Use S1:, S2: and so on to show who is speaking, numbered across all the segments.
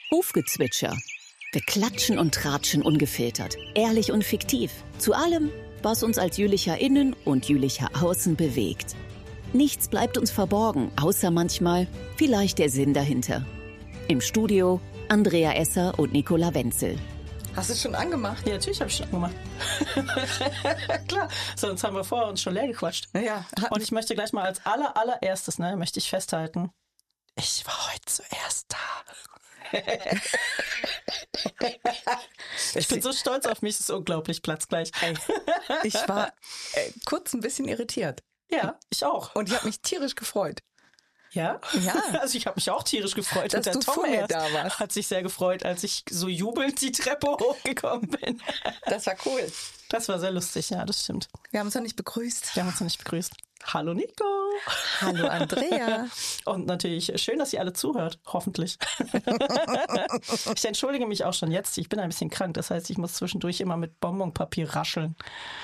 S1: Hufgezwitscher. Wir klatschen und tratschen ungefiltert, ehrlich und fiktiv. Zu allem, was uns als Jülicher innen und Jülicher außen bewegt. Nichts bleibt uns verborgen, außer manchmal vielleicht der Sinn dahinter. Im Studio Andrea Esser und Nicola Wenzel.
S2: Hast du es schon angemacht?
S3: Ja, natürlich habe ich schon angemacht. Klar, sonst haben wir vorher uns schon leer gequatscht.
S2: Ja.
S3: Und ich möchte gleich mal als allererstes, möchte ich festhalten, ich war heute zuerst da. Ich bin so stolz auf mich, es ist unglaublich, platzgleich.
S2: Ich war kurz ein bisschen irritiert.
S3: Ja, ich auch.
S2: Und ich habe mich tierisch gefreut.
S3: Ja?
S2: Ja.
S3: Also ich habe mich auch tierisch gefreut.
S2: Dass
S3: und der
S2: du
S3: Tom
S2: vor mir
S3: erst
S2: da warst.
S3: hat sich sehr gefreut, als ich so jubelnd die Treppe hochgekommen bin.
S2: Das war cool.
S3: Das war sehr lustig, ja, das stimmt.
S2: Wir haben uns noch nicht begrüßt.
S3: Wir haben uns noch nicht begrüßt. Hallo Nico.
S2: Hallo Andrea.
S3: Und natürlich schön, dass ihr alle zuhört, hoffentlich. Ich entschuldige mich auch schon jetzt. Ich bin ein bisschen krank, das heißt, ich muss zwischendurch immer mit Bonbonpapier rascheln.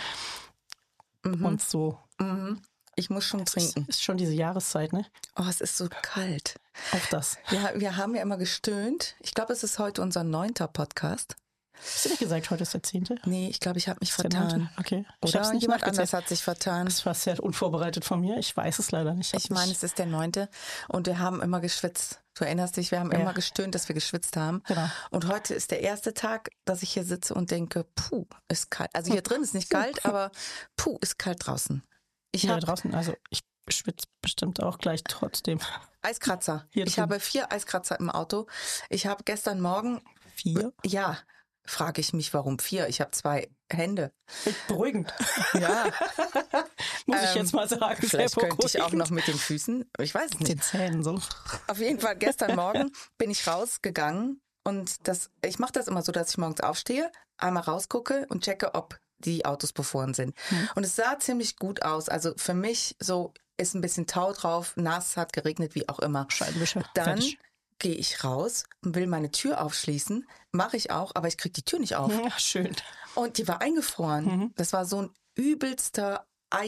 S3: Und so.
S2: Mhm. Ich muss schon trinken.
S3: Ist schon diese Jahreszeit, ne?
S2: Oh, es ist so kalt.
S3: Auch das.
S2: Wir haben ja immer gestöhnt. Ich glaube, es ist heute unser 9. Podcast.
S3: Hast du nicht gesagt, heute ist der 10.?
S2: Nee, ich glaube, ich habe mich
S3: Der
S2: vertan.
S3: 9.? Okay. Ich
S2: Oder
S3: hab's nicht
S2: jemand
S3: nachgezählt.
S2: anders hat sich vertan.
S3: Das war sehr unvorbereitet von mir. Ich weiß es leider nicht.
S2: Ich meine, es ist der 9. und wir haben immer geschwitzt. Du erinnerst dich, wir haben immer gestöhnt, dass wir geschwitzt haben.
S3: Genau.
S2: Und heute ist der erste Tag, dass ich hier sitze und denke, puh, ist kalt. Also hier drin ist nicht kalt, aber puh, ist kalt draußen. Ich
S3: Hier
S2: habe
S3: draußen, also ich schwitze bestimmt auch gleich trotzdem.
S2: Eiskratzer.
S3: Hier
S2: Ich
S3: drin.
S2: habe 4 Eiskratzer im Auto. Ich habe gestern Morgen
S3: 4?
S2: Ja, frage ich mich, warum 4? Ich habe 2 Hände.
S3: Beruhigend.
S2: Ja,
S3: Muss ich jetzt mal sagen.
S2: vielleicht
S3: sehr
S2: könnte ich auch
S3: beruhigend.
S2: noch mit den Füßen. Ich weiß es
S3: Mit den
S2: nicht.
S3: Zähnen so.
S2: Auf jeden Fall, gestern Morgen bin ich rausgegangen und ich mache das immer so, dass ich morgens aufstehe, einmal rausgucke und checke, ob die Autos befahren sind. Und es sah ziemlich gut aus. Also für mich so ist ein bisschen Tau drauf, nass, hat geregnet, wie auch immer.
S3: Scheibenwischer.
S2: Dann
S3: Fertig.
S2: gehe ich raus und will meine Tür aufschließen. Mache ich auch, aber ich kriege die Tür nicht auf.
S3: Ja, schön.
S2: Und die war eingefroren. Das war so ein übelster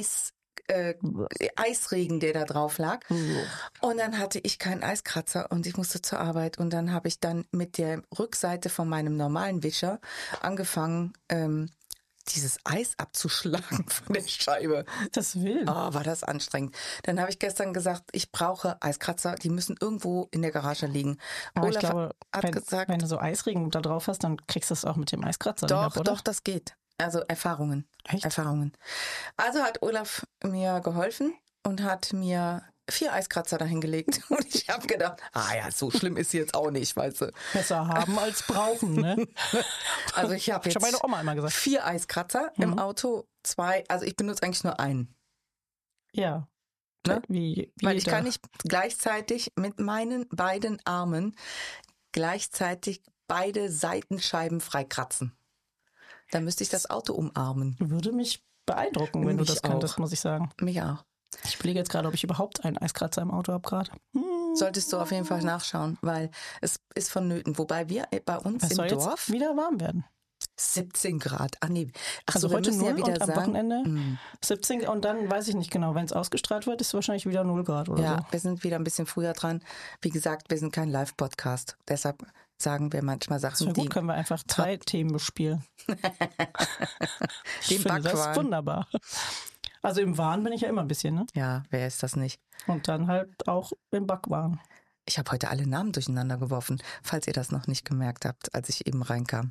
S2: Eisregen, der da drauf lag. Und dann hatte ich keinen Eiskratzer und ich musste zur Arbeit. Und dann habe ich dann mit der Rückseite von meinem normalen Wischer angefangen, dieses Eis abzuschlagen von der Scheibe.
S3: Das will.
S2: Oh, war das anstrengend. Dann habe ich gestern gesagt, ich brauche Eiskratzer, die müssen irgendwo in der Garage liegen.
S3: Aber ich
S2: Olaf
S3: glaube,
S2: hat gesagt,
S3: wenn du so Eisregen da drauf hast, dann kriegst du es auch mit dem Eiskratzer nicht ab, oder?
S2: doch, das geht. Also Erfahrungen.
S3: Echt?
S2: Erfahrungen. Also hat Olaf mir geholfen und hat mir 4 Eiskratzer dahingelegt. Und ich habe gedacht, so schlimm ist sie jetzt auch nicht, weißt du.
S3: Besser haben als brauchen, ne?
S2: Also ich habe
S3: Ich habe
S2: jetzt
S3: meine Oma immer gesagt.
S2: 4 Eiskratzer im Auto, 2, also ich benutze eigentlich nur einen.
S3: Ja.
S2: Ne?
S3: Wie
S2: Weil ich
S3: jeder.
S2: kann nicht gleichzeitig mit meinen beiden Armen gleichzeitig beide Seitenscheiben freikratzen. Dann müsste ich das Auto umarmen.
S3: Würde mich beeindrucken, wenn du
S2: Mich
S3: das könntest,
S2: auch.
S3: muss ich sagen.
S2: Mich auch.
S3: Ich überlege jetzt gerade, ob ich überhaupt einen Eiskratzer im Auto habe gerade.
S2: Solltest du auf jeden Fall nachschauen, weil es ist vonnöten. Wobei wir bei uns
S3: Es
S2: im
S3: soll
S2: Dorf
S3: jetzt wieder warm werden.
S2: 17 Grad. Ach nee. Ach
S3: Also
S2: so, wir
S3: heute
S2: müssen
S3: 0
S2: ja wieder
S3: und am
S2: sagen,
S3: Wochenende 17 und dann weiß ich nicht genau, wenn es ausgestrahlt wird, ist es wahrscheinlich wieder 0 Grad oder
S2: ja,
S3: so.
S2: wir sind wieder ein bisschen früher dran. Wie gesagt, wir sind kein Live-Podcast. Deshalb sagen wir manchmal
S3: Das
S2: Sachen,
S3: wäre gut, können wir einfach 2 Themen bespielen. Ich
S2: Den
S3: finde das
S2: Backwaren.
S3: wunderbar. Also im Wahn bin ich ja immer ein bisschen, ne?
S2: Ja, wer ist das nicht?
S3: Und dann halt auch im Backwaren.
S2: Ich habe heute alle Namen durcheinander geworfen, falls ihr das noch nicht gemerkt habt, als ich eben reinkam.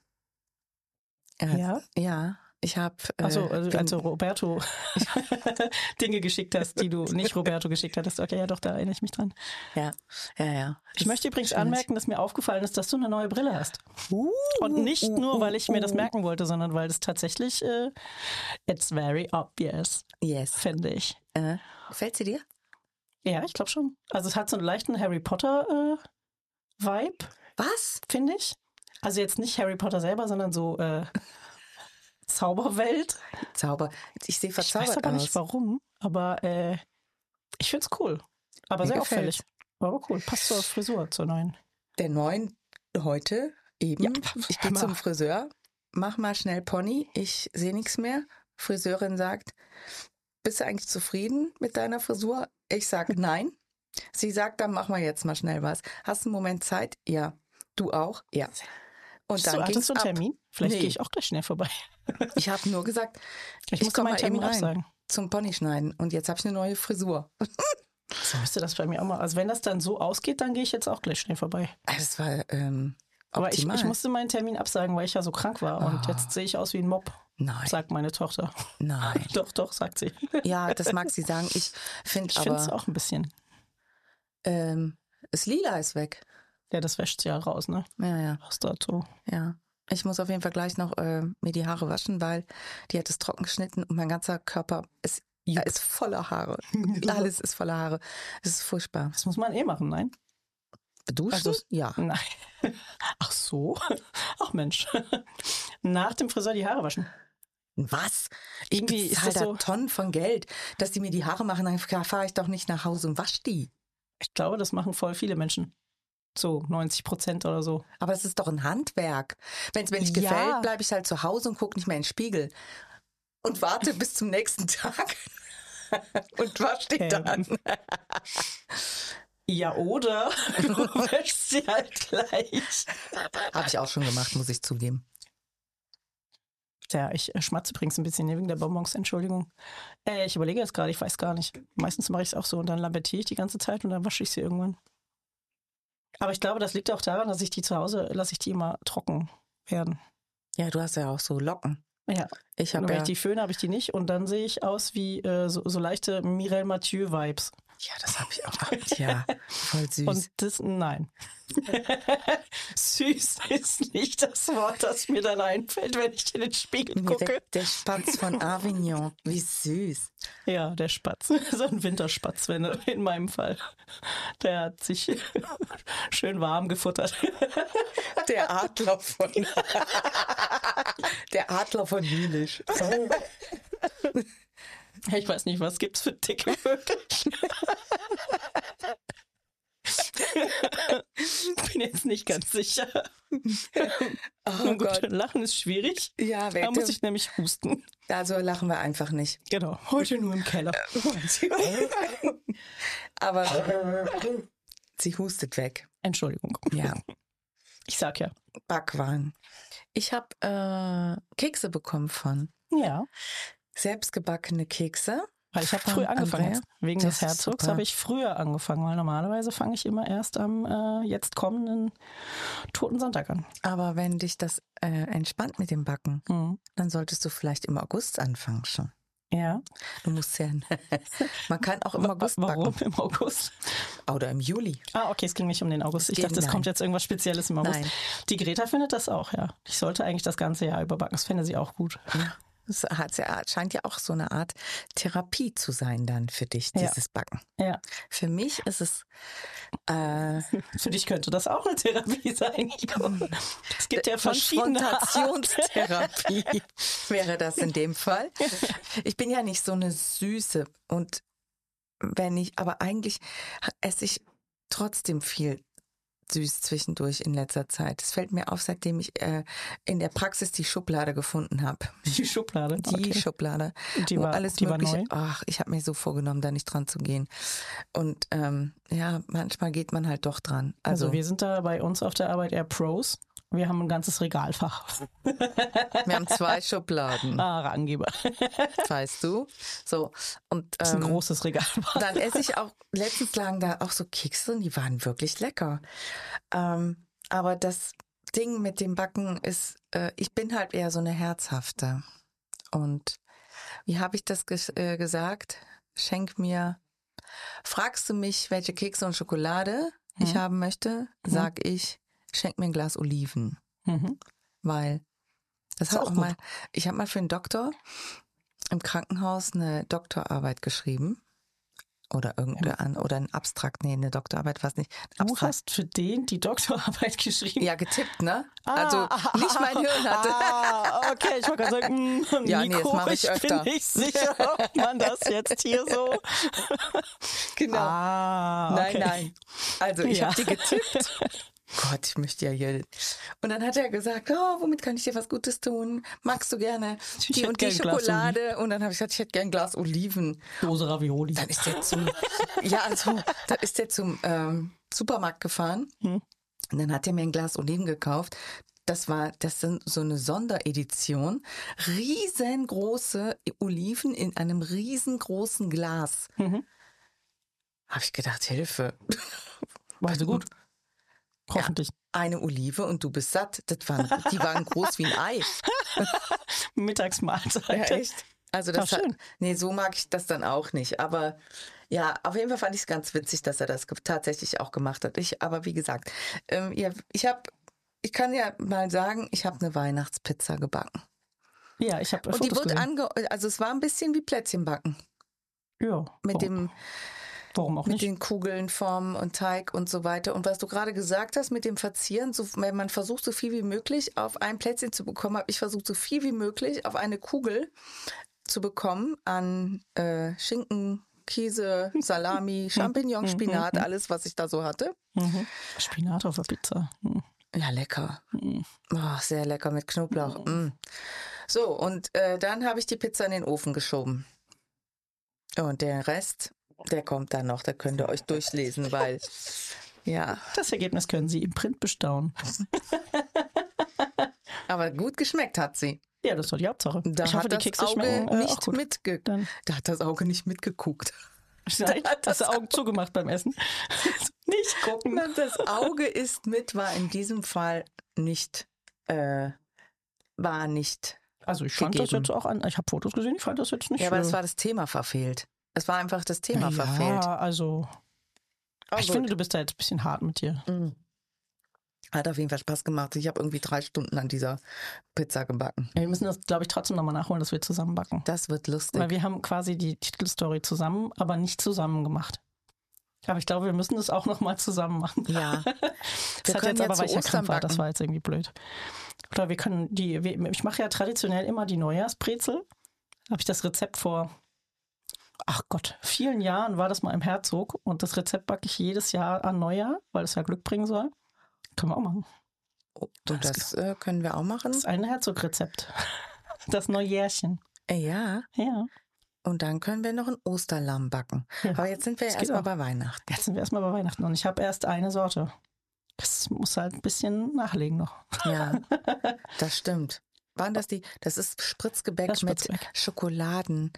S3: Ja?
S2: Ja, ich habe...
S3: Also als du Roberto Dinge geschickt hast, die du nicht Roberto geschickt hattest. Okay, ja doch, da erinnere ich mich dran.
S2: Ja.
S3: Ich möchte übrigens anmerken, dass mir aufgefallen ist, dass du eine neue Brille hast. Und nicht nur, weil ich mir das merken wollte, sondern weil es tatsächlich it's very obvious,
S2: Yes.
S3: finde ich.
S2: Gefällt sie dir?
S3: Ja, ich glaube schon. Also es hat so einen leichten Harry Potter Vibe,
S2: Was?
S3: finde ich. Also jetzt nicht Harry Potter selber, sondern so Zauberwelt.
S2: Zauber. Ich sehe
S3: Ich
S2: verzaubert
S3: weiß aber
S2: aus.
S3: nicht warum, aber ich finde es cool. Aber
S2: Mir
S3: sehr
S2: gefällt's.
S3: auffällig. Aber cool. Passt zur Frisur, zur neuen.
S2: Der neuen heute eben.
S3: Ja,
S2: Ich gehe
S3: hör mal.
S2: zum Friseur, mach mal schnell Pony, ich sehe nichts mehr. Friseurin sagt, bist du eigentlich zufrieden mit deiner Frisur? Ich sage nein. Sie sagt, dann mach mal jetzt mal schnell was. Hast du einen Moment Zeit? Ja. Du auch? Ja. Und dann
S3: hattest du einen Termin? Vielleicht gehe ich auch gleich schnell vorbei.
S2: Ich habe nur gesagt,
S3: ich muss meinen Termin absagen.
S2: Zum Pony schneiden. Und jetzt habe ich eine neue Frisur.
S3: So müsste das bei mir auch mal. Also wenn das dann so ausgeht, dann gehe ich jetzt auch gleich schnell vorbei.
S2: Das war
S3: aber ich musste meinen Termin absagen, weil ich ja so krank war. Und jetzt sehe ich aus wie ein Mob.
S2: Nein.
S3: Sagt meine Tochter.
S2: Nein.
S3: Doch, sagt sie.
S2: Ja, das mag sie sagen. Ich finde
S3: es auch ein bisschen.
S2: Das Lila ist weg.
S3: Ja, das wäscht ja raus, ne?
S2: Ja.
S3: Aus Tattoo.
S2: Ja. Ich muss auf jeden Fall gleich noch mir die Haare waschen, weil die hat es trocken geschnitten und mein ganzer Körper ist voller Haare. Alles ist voller Haare. Es ist furchtbar.
S3: Das muss man machen, nein?
S2: Duschen?
S3: Also,
S2: ja.
S3: Nein. Ach so? Ach Mensch. Nach dem Friseur die Haare waschen.
S2: Was?
S3: Irgendwie
S2: ich
S3: ist
S2: bezahle
S3: das
S2: da
S3: so.
S2: Tonnen von Geld, dass die mir die Haare machen, dann fahre ich doch nicht nach Hause und wasche die.
S3: Ich glaube, das machen voll viele Menschen. So 90% oder so.
S2: Aber es ist doch ein Handwerk. Wenn es mir nicht gefällt, bleibe ich halt zu Hause und gucke nicht mehr in den Spiegel. Und warte bis zum nächsten Tag. Und wasche die dann.
S3: Ja, oder du wäschst sie halt gleich.
S2: Habe ich auch schon gemacht, muss ich zugeben.
S3: Ja, ich schmatze übrigens ein bisschen wegen der Bonbons, Entschuldigung. Ich überlege jetzt gerade, ich weiß gar nicht. Meistens mache ich es auch so und dann lamentiere ich die ganze Zeit und dann wasche ich sie irgendwann. Aber ich glaube, das liegt auch daran, dass ich die zu Hause, lasse ich die immer trocken werden.
S2: Ja, du hast ja auch so Locken.
S3: Ja, wenn ich die föhne, habe ich die nicht und dann sehe ich aus wie so leichte Mireille Mathieu-Vibes.
S2: Ja, das habe ich auch. Ja, voll süß.
S3: Und das, nein. Süß ist nicht das Wort, das mir dann einfällt, wenn ich in den Spiegel gucke.
S2: Der Spatz von Avignon, wie süß.
S3: Ja, der Spatz. So ein Winterspatz, in meinem Fall. Der hat sich schön warm gefuttert.
S2: Der Adler von Jülich.
S3: Ich weiß nicht, was gibt's für dicke Vögel? Bin jetzt nicht ganz sicher.
S2: Oh Gott.
S3: Lachen ist schwierig.
S2: Ja,
S3: da muss ich nämlich husten.
S2: Also lachen wir einfach nicht.
S3: Genau, heute nur im Keller.
S2: Aber sie hustet weg.
S3: Entschuldigung.
S2: Ja.
S3: Ich sag ja.
S2: Backwaren. Ich habe Kekse bekommen von.
S3: Ja.
S2: Selbstgebackene Kekse.
S3: Weil ich habe früh angefangen. Jetzt. Wegen des Herzogs habe ich früher angefangen, weil normalerweise fange ich immer erst am jetzt kommenden Toten Sonntag an.
S2: Aber wenn dich das entspannt mit dem Backen, dann solltest du vielleicht im August anfangen schon.
S3: Ja.
S2: Du musst ja, man kann auch im August backen.
S3: Warum im August?
S2: Oder im Juli.
S3: Okay, es ging nicht um den August. Ich dachte, es kommt jetzt irgendwas Spezielles im August.
S2: Nein.
S3: Die Greta findet das auch, ja. Ich sollte eigentlich das ganze Jahr überbacken. Das fände sie auch gut.
S2: Ja. Das scheint ja auch so eine Art Therapie zu sein dann für dich, dieses Backen.
S3: Ja.
S2: Für mich ist es...
S3: für dich könnte das auch eine Therapie sein. Es gibt ja verschiedene
S2: Konfrontationstherapie wäre das in dem Fall. Ich bin ja nicht so eine Süße und aber eigentlich esse ich trotzdem viel süß zwischendurch in letzter Zeit. Es fällt mir auf, seitdem ich in der Praxis die Schublade gefunden habe.
S3: Die Schublade?
S2: Die Schublade.
S3: Die war,
S2: alles
S3: die
S2: Mögliche.
S3: War neu?
S2: Ach, ich habe mir so vorgenommen, da nicht dran zu gehen. Und manchmal geht man halt doch dran.
S3: Also wir sind da bei uns auf der Arbeit eher Pros. Wir haben ein ganzes Regalfach.
S2: Wir haben 2 Schubladen.
S3: Angeber.
S2: Weißt du? So. Und,
S3: das ist ein großes Regalfach.
S2: Dann esse ich auch, letztens lagen da auch so Kekse und die waren wirklich lecker. Aber das Ding mit dem Backen ist, ich bin halt eher so eine herzhafte. Und wie habe ich das gesagt? Fragst du mich, welche Kekse und Schokolade ich haben möchte, sag ich, schenk mir ein Glas Oliven. Weil das hat auch mal, ich habe mal für einen Doktor im Krankenhaus eine Doktorarbeit geschrieben. Oder oder ein Abstrakt, eine Doktorarbeit, was nicht.
S3: Du hast für den die Doktorarbeit geschrieben?
S2: Ja, getippt, ne? Also nicht mein Hirn hatte.
S3: Okay, ich wollte gerade sagen,
S2: ja,
S3: Nico,
S2: das mache ich öfter.
S3: Bin nicht sicher, ob man das jetzt hier so...
S2: Genau.
S3: Okay.
S2: Nein. Also ich habe die getippt. Gott, ich möchte ja hier. Und dann hat er gesagt, womit kann ich dir was Gutes tun? Magst du gerne die und die Schokolade? Und dann habe ich gesagt, ich hätte gern ein Glas Oliven.
S3: Dose Ravioli.
S2: Dann ist der zum Supermarkt gefahren. Und dann hat er mir ein Glas Oliven gekauft. Das sind so eine Sonderedition. Riesengroße Oliven in einem riesengroßen Glas.
S3: Mhm.
S2: Habe ich gedacht, Hilfe.
S3: War so gut. Hoffentlich.
S2: Ja, eine Olive und du bist satt. Die waren groß wie ein Ei.
S3: Mittagsmahlzeit.
S2: Ja, echt? Also das
S3: schön.
S2: Nee, so mag ich das dann auch nicht. Aber ja, auf jeden Fall fand ich es ganz witzig, dass er das tatsächlich auch gemacht hat. Aber wie gesagt, ich kann ja mal sagen, ich habe eine Weihnachtspizza gebacken.
S3: Ja, ich habe
S2: Und die wird also es war ein bisschen wie Plätzchenbacken.
S3: Ja. Warum auch
S2: mit
S3: nicht?
S2: den Kugeln, Formen und Teig und so weiter. Und was du gerade gesagt hast mit dem Verzieren, man versucht so viel wie möglich auf ein Plätzchen zu bekommen, habe ich versucht so viel wie möglich auf eine Kugel zu bekommen an Schinken, Käse, Salami, Champignon, Spinat, alles, was ich da so hatte.
S3: Spinat auf der Pizza.
S2: Ja, lecker. Oh, sehr lecker mit Knoblauch. So, und dann habe ich die Pizza in den Ofen geschoben. Und der Rest, der kommt dann noch, da könnt ihr euch durchlesen, weil, ja.
S3: Das Ergebnis können Sie im Print bestaunen.
S2: Aber gut geschmeckt hat sie.
S3: Ja, das war die Hauptsache.
S2: Da
S3: ich hoffe,
S2: hat
S3: die
S2: das
S3: Kekse
S2: Auge
S3: schmecken
S2: nicht
S3: gut.
S2: Da hat das Auge nicht mitgeguckt.
S3: Nein, hast du Augen zugemacht beim Essen? Nicht gucken.
S2: Das Auge ist mit, war in diesem Fall nicht, war nicht.
S3: Also ich fand das jetzt auch ich habe Fotos gesehen, ich fand das jetzt nicht.
S2: Ja, aber es war das Thema verfehlt. Es war einfach das Thema verfehlt.
S3: Ja, also ich finde, du bist da jetzt ein bisschen hart mit dir.
S2: Hat auf jeden Fall Spaß gemacht. Ich habe irgendwie 3 Stunden an dieser Pizza gebacken.
S3: Ja, wir müssen das, glaube ich, trotzdem nochmal nachholen, dass wir zusammen backen.
S2: Das wird lustig.
S3: Weil wir haben quasi die Titelstory zusammen, aber nicht zusammen gemacht. Aber ich glaube, wir müssen das auch nochmal zusammen machen.
S2: Ja.
S3: Das hat jetzt aber, weil ich ja krank war, das war jetzt irgendwie blöd. Oder wir können ich mache ja traditionell immer die Neujahrsbrezel. Habe ich das Rezept vor, ach Gott, vielen Jahren war das mal im Herzog. Und das Rezept backe ich jedes Jahr an Neujahr, weil es ja Glück bringen soll. Können wir auch machen.
S2: Oh, das können wir auch machen.
S3: Das ist ein Herzogrezept. Das Neujährchen.
S2: Ja.
S3: Ja.
S2: Und dann können wir noch ein Osterlamm backen. Ja. Aber jetzt sind wir erstmal bei Weihnachten.
S3: Jetzt sind wir erstmal bei Weihnachten und ich habe erst eine Sorte. Das muss halt ein bisschen nachlegen noch.
S2: Ja, das stimmt. Waren das das ist Spritzgebäck mit Schokoladenecken?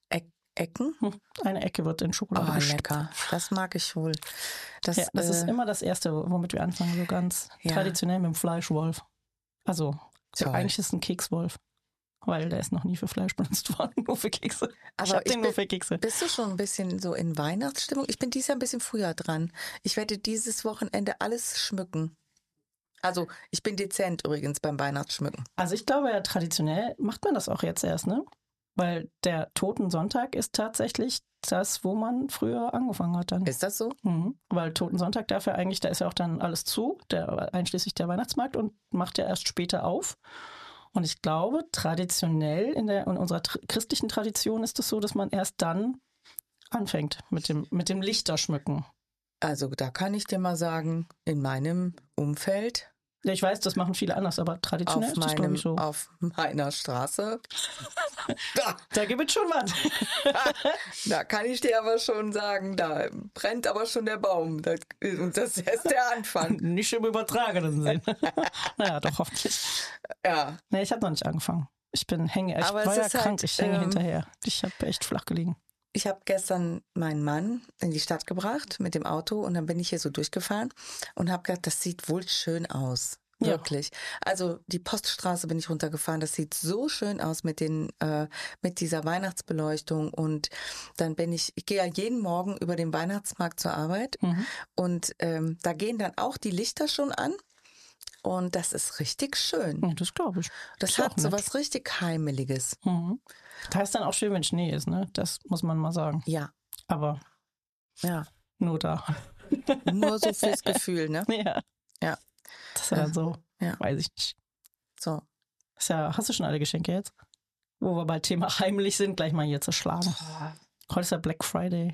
S3: Eine Ecke wird in Schokolade gestopft.
S2: Lecker. Das mag ich wohl. Das
S3: ist immer das Erste, womit wir anfangen, so ganz traditionell mit dem Fleischwolf. Also eigentlich ist es ein Kekswolf. Weil der ist noch nie für Fleisch benutzt worden, nur für Kekse.
S2: Aber nur für Kekse. Bist du schon ein bisschen so in Weihnachtsstimmung? Ich bin dieses Jahr ein bisschen früher dran. Ich werde dieses Wochenende alles schmücken. Also ich bin dezent übrigens beim Weihnachtsschmücken.
S3: Also ich glaube ja, traditionell macht man das auch jetzt erst, ne? Weil der Totensonntag ist tatsächlich das, wo man früher angefangen hat dann.
S2: Ist das so?
S3: Weil Totensonntag da ist ja auch dann alles zu, einschließlich der Weihnachtsmarkt und macht ja erst später auf. Und ich glaube, traditionell in unserer christlichen Tradition ist es so, dass man erst dann anfängt mit dem Lichterschmücken.
S2: Also da kann ich dir mal sagen, in meinem Umfeld.
S3: Ja, ich weiß, das machen viele anders, aber traditionell ist das, glaube ich, so.
S2: Auf meiner Straße.
S3: Da gibt es schon was.
S2: Da kann ich dir aber schon sagen, da brennt aber schon der Baum. Und das ist erst der Anfang.
S3: Nicht im übertragenen Sinn. Naja, doch, hoffentlich.
S2: Ja.
S3: Nee, ich habe noch nicht angefangen. Ich war ja krank, ich hänge hinterher. Ich habe echt flach gelegen.
S2: Ich habe gestern meinen Mann in die Stadt gebracht mit dem Auto und dann bin ich hier so durchgefahren und habe gedacht, das sieht wohl schön aus. Wirklich. Ja. Also die Poststraße bin ich runtergefahren. Das sieht so schön aus mit dieser Weihnachtsbeleuchtung. Und dann ich gehe ja jeden Morgen über den Weihnachtsmarkt zur Arbeit. Und da gehen dann auch die Lichter schon an. Und das ist richtig schön.
S3: Ja, das glaube ich.
S2: Das hat so was richtig Heimeliges.
S3: Da ist dann auch schön, wenn Schnee ist, ne? Das muss man mal sagen.
S2: Ja.
S3: Aber nur da.
S2: Nur so fürs Gefühl, ne?
S3: Ja. Das ist ja so, weiß ich nicht.
S2: So.
S3: Hast du schon alle Geschenke jetzt? Wo wir bei Thema heimlich sind, gleich mal hier zerschlagen. Heute ist ja Black Friday.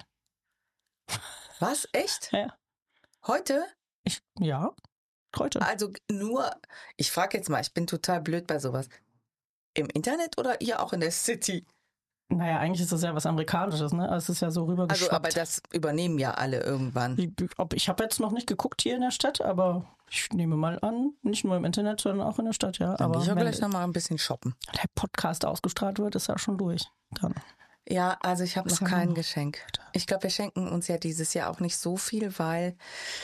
S2: Was? Echt?
S3: Ja.
S2: Heute?
S3: Ja, heute.
S2: Also ich frage jetzt mal, ich bin total blöd bei sowas. Im Internet oder ihr auch in der City?
S3: Naja, eigentlich ist das ja was Amerikanisches, ne? Es ist ja so rübergeschwappt.
S2: Also, aber das übernehmen ja alle irgendwann.
S3: Ich habe jetzt noch nicht geguckt hier in der Stadt, aber ich nehme mal an, nicht nur im Internet, sondern auch in der Stadt, ja.
S2: Dann
S3: Aber
S2: gehe ich auch
S3: wenn
S2: gleich nochmal ein bisschen shoppen.
S3: der Podcast ausgestrahlt wird, ist ja schon durch. Dann.
S2: Ja, also ich habe noch
S3: Was haben
S2: kein
S3: wir?
S2: Geschenk. Ich glaube, wir schenken uns ja dieses Jahr auch nicht so viel, weil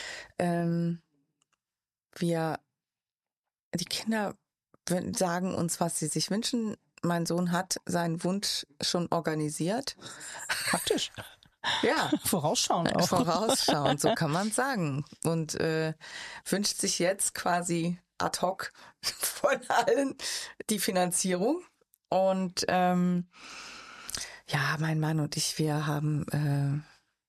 S2: die Kinder sagen uns, was sie sich wünschen. Mein Sohn hat seinen Wunsch schon organisiert.
S3: Praktisch.
S2: Ja,
S3: Vorausschauend auch.
S2: vorausschauend, so kann man sagen. Und wünscht sich jetzt quasi ad hoc von allen die Finanzierung. Und ja, mein Mann und ich, wir haben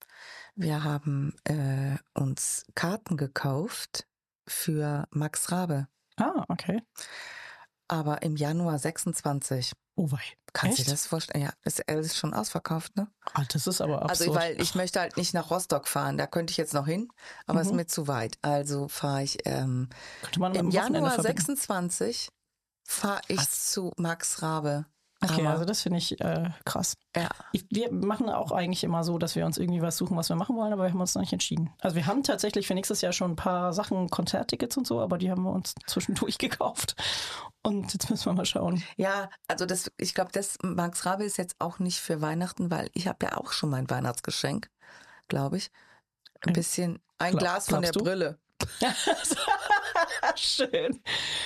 S2: uns Karten gekauft für Max Rabe.
S3: Ah, okay.
S2: Aber im Januar 26.
S3: Oh wei.
S2: Kannst du
S3: Echt?
S2: dir das vorstellen? Ja, ist schon ausverkauft, ne?
S3: Ah, das ist aber absurd.
S2: Also, weil ich möchte halt nicht nach Rostock fahren. Da könnte ich jetzt noch hin, aber ist mir zu weit. Also fahre ich
S3: Könnte man mit
S2: im
S3: dem Wochenende
S2: Januar
S3: verbinden.
S2: 26 fahre ich zu Max Rabe.
S3: Okay,
S2: Hammer.
S3: also das finde ich krass.
S2: Ja.
S3: Wir machen auch eigentlich immer so, dass wir uns irgendwie was suchen, was wir machen wollen, aber wir haben uns noch nicht entschieden. Also wir haben tatsächlich für nächstes Jahr schon ein paar Sachen, Konzerttickets und so, aber die haben wir uns zwischendurch gekauft. Und jetzt müssen wir mal schauen.
S2: Ja, also ich glaube, das Max Rabe ist jetzt auch nicht für Weihnachten, weil ich habe ja auch schon mein Weihnachtsgeschenk, glaube ich. Ein bisschen, ein Glas von der
S3: glaubst du?
S2: Brille.
S3: Schön.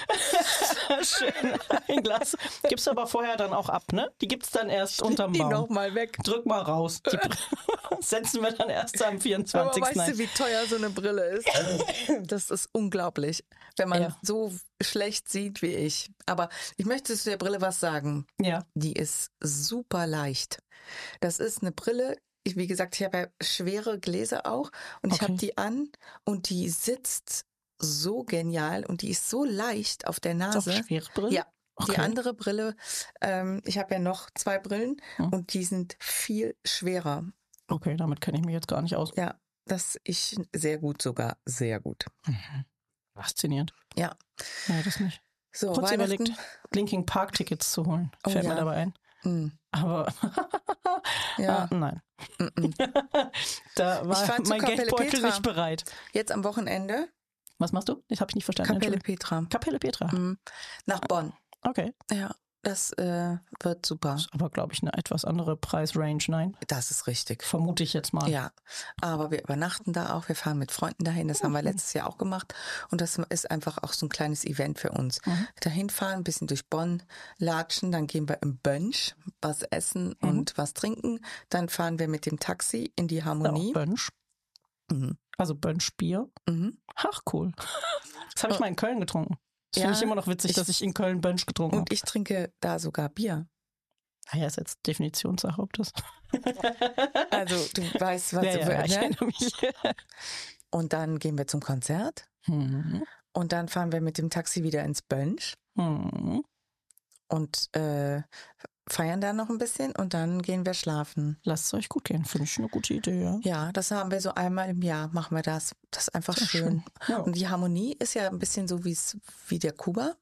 S3: Schön. Ein Glas. Gibst du aber vorher dann auch ab, ne? Die gibt's dann erst unterm
S2: Die
S3: Baum.
S2: noch mal weg.
S3: Drück mal raus. Die setzen wir dann erst am 24.
S2: Aber weißt
S3: ein.
S2: du, wie teuer so eine Brille ist? Das ist unglaublich, wenn man
S3: Ja.
S2: so schlecht sieht wie ich. Aber ich möchte zu der Brille was sagen.
S3: Ja.
S2: Die ist super leicht. Das ist eine Brille. Wie gesagt, ich habe ja schwere Gläser auch und ich
S3: Okay.
S2: habe die an und die sitzt so genial und die ist so leicht auf der
S3: Ist auch
S2: Nase.
S3: schwere Brille?
S2: Ja, die
S3: Okay.
S2: andere Brille, ich habe ja noch 2 Brillen und die sind viel schwerer.
S3: Okay, damit kenne ich mich jetzt gar nicht aus.
S2: Ja, sehr gut sogar, sehr gut.
S3: Faszinierend.
S2: Ja,
S3: Ja, das nicht.
S2: so
S3: Kurz
S2: Weihnachten.
S3: überlegt, Linkin Park Tickets zu holen.
S2: Oh
S3: Fällt mir
S2: ja.
S3: dabei ein.
S2: Mm,
S3: Aber
S2: ja,
S3: nein.
S2: mm.
S3: Da war
S2: fahr zu
S3: mein
S2: Kapelle
S3: Geldbeutel
S2: Petra.
S3: nicht bereit.
S2: Jetzt am Wochenende
S3: Was machst du? Das habe ich nicht verstanden.
S2: Kapelle
S3: Entschuldigung.
S2: Petra.
S3: Kapelle Petra.
S2: Nach Bonn.
S3: Okay.
S2: Ja, das wird super.
S3: Ist aber, glaube ich, eine etwas andere Preisrange. Nein,
S2: Das ist richtig.
S3: vermute ich jetzt mal.
S2: Ja, aber wir übernachten da auch. Wir fahren mit Freunden dahin. Das haben wir letztes Jahr auch gemacht. Und das ist einfach auch so ein kleines Event für uns. Dahin fahren, ein bisschen durch Bonn latschen. Dann gehen wir im Bönsch was essen und was trinken. Dann fahren wir mit dem Taxi in die
S3: Ja,
S2: Harmonie.
S3: Bönsch.
S2: Mhm.
S3: Also Bönsch-Bier.
S2: Mhm.
S3: Ach, cool. Das habe ich mal in Köln getrunken. Das
S2: Ja,
S3: finde ich immer noch witzig, dass ich in Köln Bönsch getrunken habe.
S2: Und ich trinke da sogar Bier.
S3: Ja, ist jetzt Definitionssache, ob das.
S2: Also du weißt, was
S3: Ja, ich
S2: ne?
S3: erinnere mich.
S2: Und dann gehen wir zum Konzert.
S3: Mhm.
S2: Und dann fahren wir mit dem Taxi wieder ins Bönsch.
S3: Mhm.
S2: Und feiern da noch ein bisschen und dann gehen wir schlafen.
S3: Lasst es euch gut gehen. Finde ich eine gute Idee, ja.
S2: Ja, das haben wir so einmal im Jahr, machen wir das. Das ist einfach
S3: Sehr
S2: schön.
S3: Ja.
S2: Und die Harmonie ist ja ein bisschen so wie der Kuba.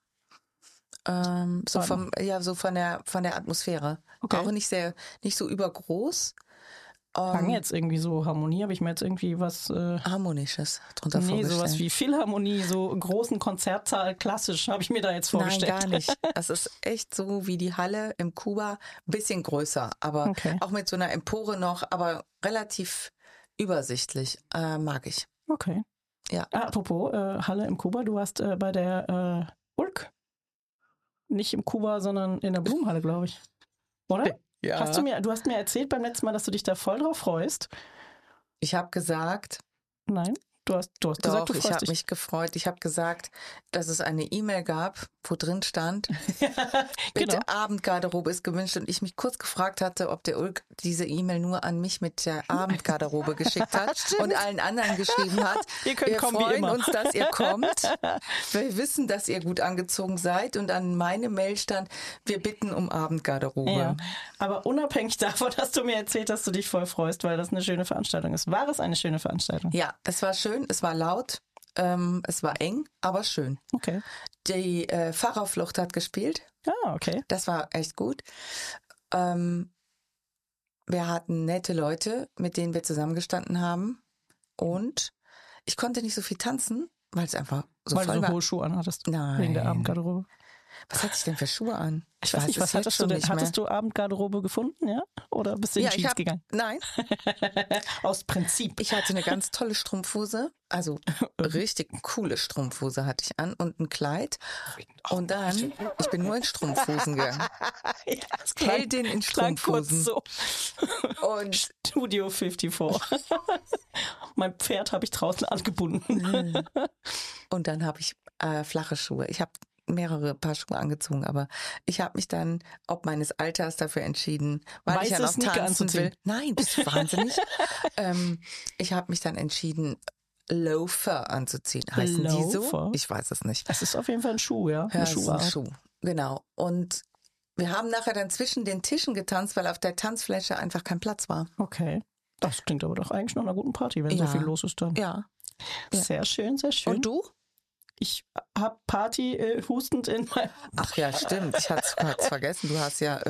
S2: So von der Atmosphäre.
S3: Okay.
S2: Auch nicht so übergroß.
S3: Klang jetzt irgendwie so Harmonie, habe ich mir jetzt irgendwie was.
S2: Harmonisches drunter
S3: Nee,
S2: vorgestellt.
S3: sowas wie Philharmonie, so großen Konzertsaal, klassisch, habe ich mir da jetzt
S2: Nein,
S3: vorgestellt.
S2: gar nicht. Es ist echt so wie die Halle im Kuba, ein bisschen größer, aber
S3: Okay.
S2: auch mit so einer Empore noch, aber relativ übersichtlich. Mag ich.
S3: Okay.
S2: Ja.
S3: Apropos Halle im Kuba, du warst bei der Ulk. Nicht im Kuba, sondern in der Blumenhalle, glaube ich. Oder?
S2: Ja.
S3: Du hast mir erzählt beim letzten Mal, dass du dich da voll drauf freust.
S2: Ich habe gesagt,
S3: Nein, du hast gesagt,
S2: doch,
S3: du
S2: ich
S3: freust
S2: habe
S3: dich.
S2: mich gefreut. Ich habe gesagt, dass es eine E-Mail gab, wo drin stand, bitte
S3: Genau.
S2: Abendgarderobe ist gewünscht und ich mich kurz gefragt hatte, ob der Ulk diese E-Mail nur an mich mit der Abendgarderobe geschickt hat und allen anderen geschrieben hat.
S3: Ihr könnt
S2: Wir
S3: kommen wie
S2: freuen
S3: immer.
S2: uns, dass ihr kommt. Wir wissen, dass ihr gut angezogen seid und an meine Mail stand, wir bitten um Abendgarderobe.
S3: Ja, aber unabhängig davon hast du mir erzählt, dass du dich voll freust, weil das eine schöne Veranstaltung ist. War es eine schöne Veranstaltung?
S2: Ja, es war schön, es war laut, es war eng, aber schön.
S3: Okay.
S2: Die Fahrerflucht hat gespielt.
S3: Ah, okay.
S2: Das war echt gut. Ähm, wir hatten nette Leute, mit denen wir zusammengestanden haben. Und ich konnte nicht so viel tanzen, weil es einfach so
S3: Weil
S2: voll
S3: du so
S2: war.
S3: hohe Schuhe anhattest.
S2: Nein.
S3: Wegen der Abendgarderobe.
S2: Was hatte ich denn für Schuhe an?
S3: Ich weiß nicht,
S2: es
S3: was hattest
S2: jetzt
S3: du
S2: schon
S3: denn?
S2: nicht mehr.
S3: Hattest du Abendgarderobe gefunden, ja? Oder bist du in Jeans gegangen?
S2: Nein,
S3: Aus Prinzip.
S2: ich hatte eine ganz tolle Strumpfhose, also richtig coole Strumpfhose hatte ich an und ein Kleid. Und dann, ich bin nur in Strumpfhosen gegangen.
S3: Ja, das
S2: Heldin in
S3: klang kurz
S2: Strumpfhosen.
S3: so.
S2: Und
S3: Studio 54. Mein Pferd habe ich draußen angebunden.
S2: Und dann habe ich flache Schuhe. Ich habe mehrere Paar Schuhe angezogen, aber ich habe mich dann ob meines Alters dafür entschieden, weil ich ja
S3: Weiße
S2: noch
S3: Sneaker
S2: tanzen
S3: anzuziehen.
S2: will. Nein, bist du wahnsinnig? Ich habe mich dann entschieden, Loafer anzuziehen. Heißen die so?
S3: Loafer?
S2: Ich weiß es nicht.
S3: Das ist auf jeden Fall ein Schuh, ja?
S2: Ja,
S3: Eine
S2: es ist ein
S3: Schuhart.
S2: Schuh. Genau. Und wir haben nachher dann zwischen den Tischen getanzt, weil auf der Tanzfläche einfach kein Platz war.
S3: Okay. Das klingt aber doch eigentlich nach einer guten Party, wenn
S2: Ja.
S3: so viel los ist dann.
S2: Ja.
S3: Sehr schön, sehr schön.
S2: Und du?
S3: Ich habe Party hustend in meinem...
S2: Ach ja, stimmt. Ich hatte es vergessen. Du hast ja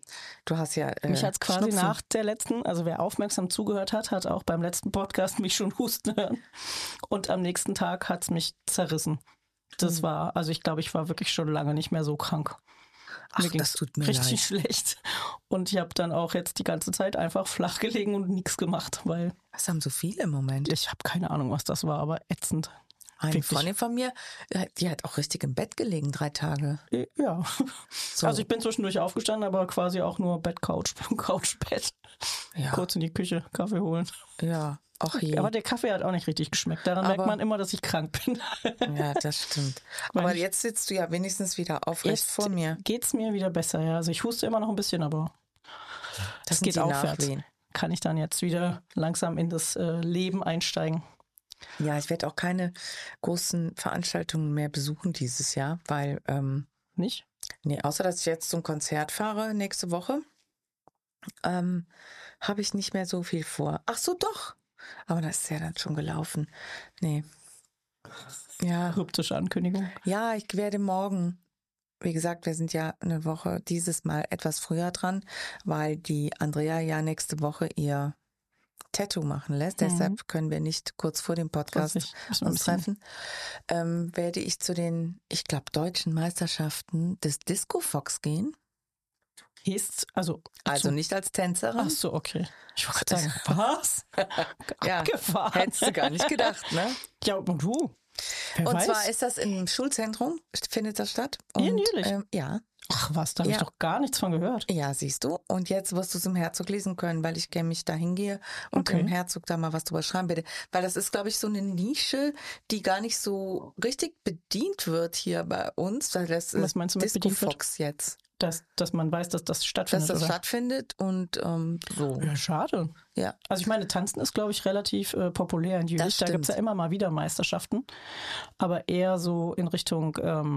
S3: Mich hat es quasi
S2: Schnupfen.
S3: nach der letzten, also wer aufmerksam zugehört hat, hat auch beim letzten Podcast mich schon husten hören. Und am nächsten Tag hat es mich zerrissen. Das war, also ich glaube, ich war wirklich schon lange nicht mehr so krank.
S2: Ach,
S3: ging's
S2: das tut mir
S3: richtig
S2: leid.
S3: schlecht. Und ich habe dann auch jetzt die ganze Zeit einfach flach gelegen und nichts gemacht, weil
S2: Was haben so viele im Moment?
S3: ich habe keine Ahnung, was das war, aber ätzend.
S2: Eine
S3: Wirklich.
S2: Freundin von mir, die hat auch richtig im Bett gelegen, 3 Tage.
S3: Ja.
S2: So.
S3: Also ich bin zwischendurch aufgestanden, aber quasi auch nur Bett, Couchbett.
S2: Ja.
S3: Kurz in die Küche, Kaffee holen.
S2: Ja, ach je.
S3: Aber der Kaffee hat auch nicht richtig geschmeckt. Daran merkt
S2: Aber-
S3: man immer, dass ich krank bin.
S2: Ja, das stimmt.
S3: Weil
S2: Aber
S3: ich-
S2: jetzt sitzt du ja wenigstens wieder aufrecht vor mir.
S3: Geht's mir wieder besser, ja. Also ich huste immer noch ein bisschen, aber
S2: Das
S3: geht
S2: sind die
S3: aufwärts.
S2: Nachwehen.
S3: kann ich dann jetzt wieder langsam in das Leben einsteigen.
S2: Ja, ich werde auch keine großen Veranstaltungen mehr besuchen dieses Jahr, weil,
S3: Nicht?
S2: nee, außer dass ich jetzt zum Konzert fahre nächste Woche, habe ich nicht mehr so viel vor. Ach so, doch. Aber das ist ja dann schon gelaufen. Nee. Ja,
S3: Kryptische Ankündigung.
S2: ja, ich werde morgen, wie gesagt, wir sind ja eine Woche dieses Mal etwas früher dran, weil die Andrea ja nächste Woche ihr Tattoo machen lässt. Deshalb können wir nicht kurz vor dem Podcast
S3: Müssen wir ein
S2: uns
S3: bisschen-
S2: treffen. Werde ich zu den, ich glaube, deutschen Meisterschaften des Disco Fox gehen.
S3: Hieß, also
S2: Also nicht als Tänzerin.
S3: ach so, okay. Ich wollte
S2: Das-
S3: sagen, was?
S2: Ja,
S3: Abgefahren.
S2: hättest du gar nicht gedacht, ne?
S3: Ja, und du? Wer
S2: Und
S3: weiß?
S2: zwar ist das im Schulzentrum, findet das statt.
S3: Hier
S2: Und,
S3: in Jülich?
S2: Ja.
S3: Ach was, da habe ich
S2: Ja.
S3: doch gar nichts von gehört.
S2: Ja, siehst du. Und jetzt wirst du es im Herzog lesen können, weil ich gerne mich da hingehe und
S3: Okay.
S2: im Herzog da mal was drüber schreiben werde. Weil das ist, glaube ich, so eine Nische, die gar nicht so richtig bedient wird hier bei uns. Weil das
S3: Was
S2: ist
S3: meinst du mit
S2: Disco
S3: bedient wird?
S2: Fox jetzt.
S3: Dass man weiß, dass das
S2: Dass
S3: stattfindet.
S2: das
S3: oder?
S2: stattfindet und so.
S3: Ja, schade.
S2: Ja.
S3: Also ich meine, Tanzen ist, glaube ich, relativ populär in Jülich.
S2: Das
S3: Da gibt es ja
S2: stimmt.
S3: immer mal wieder Meisterschaften. Aber eher so in Richtung,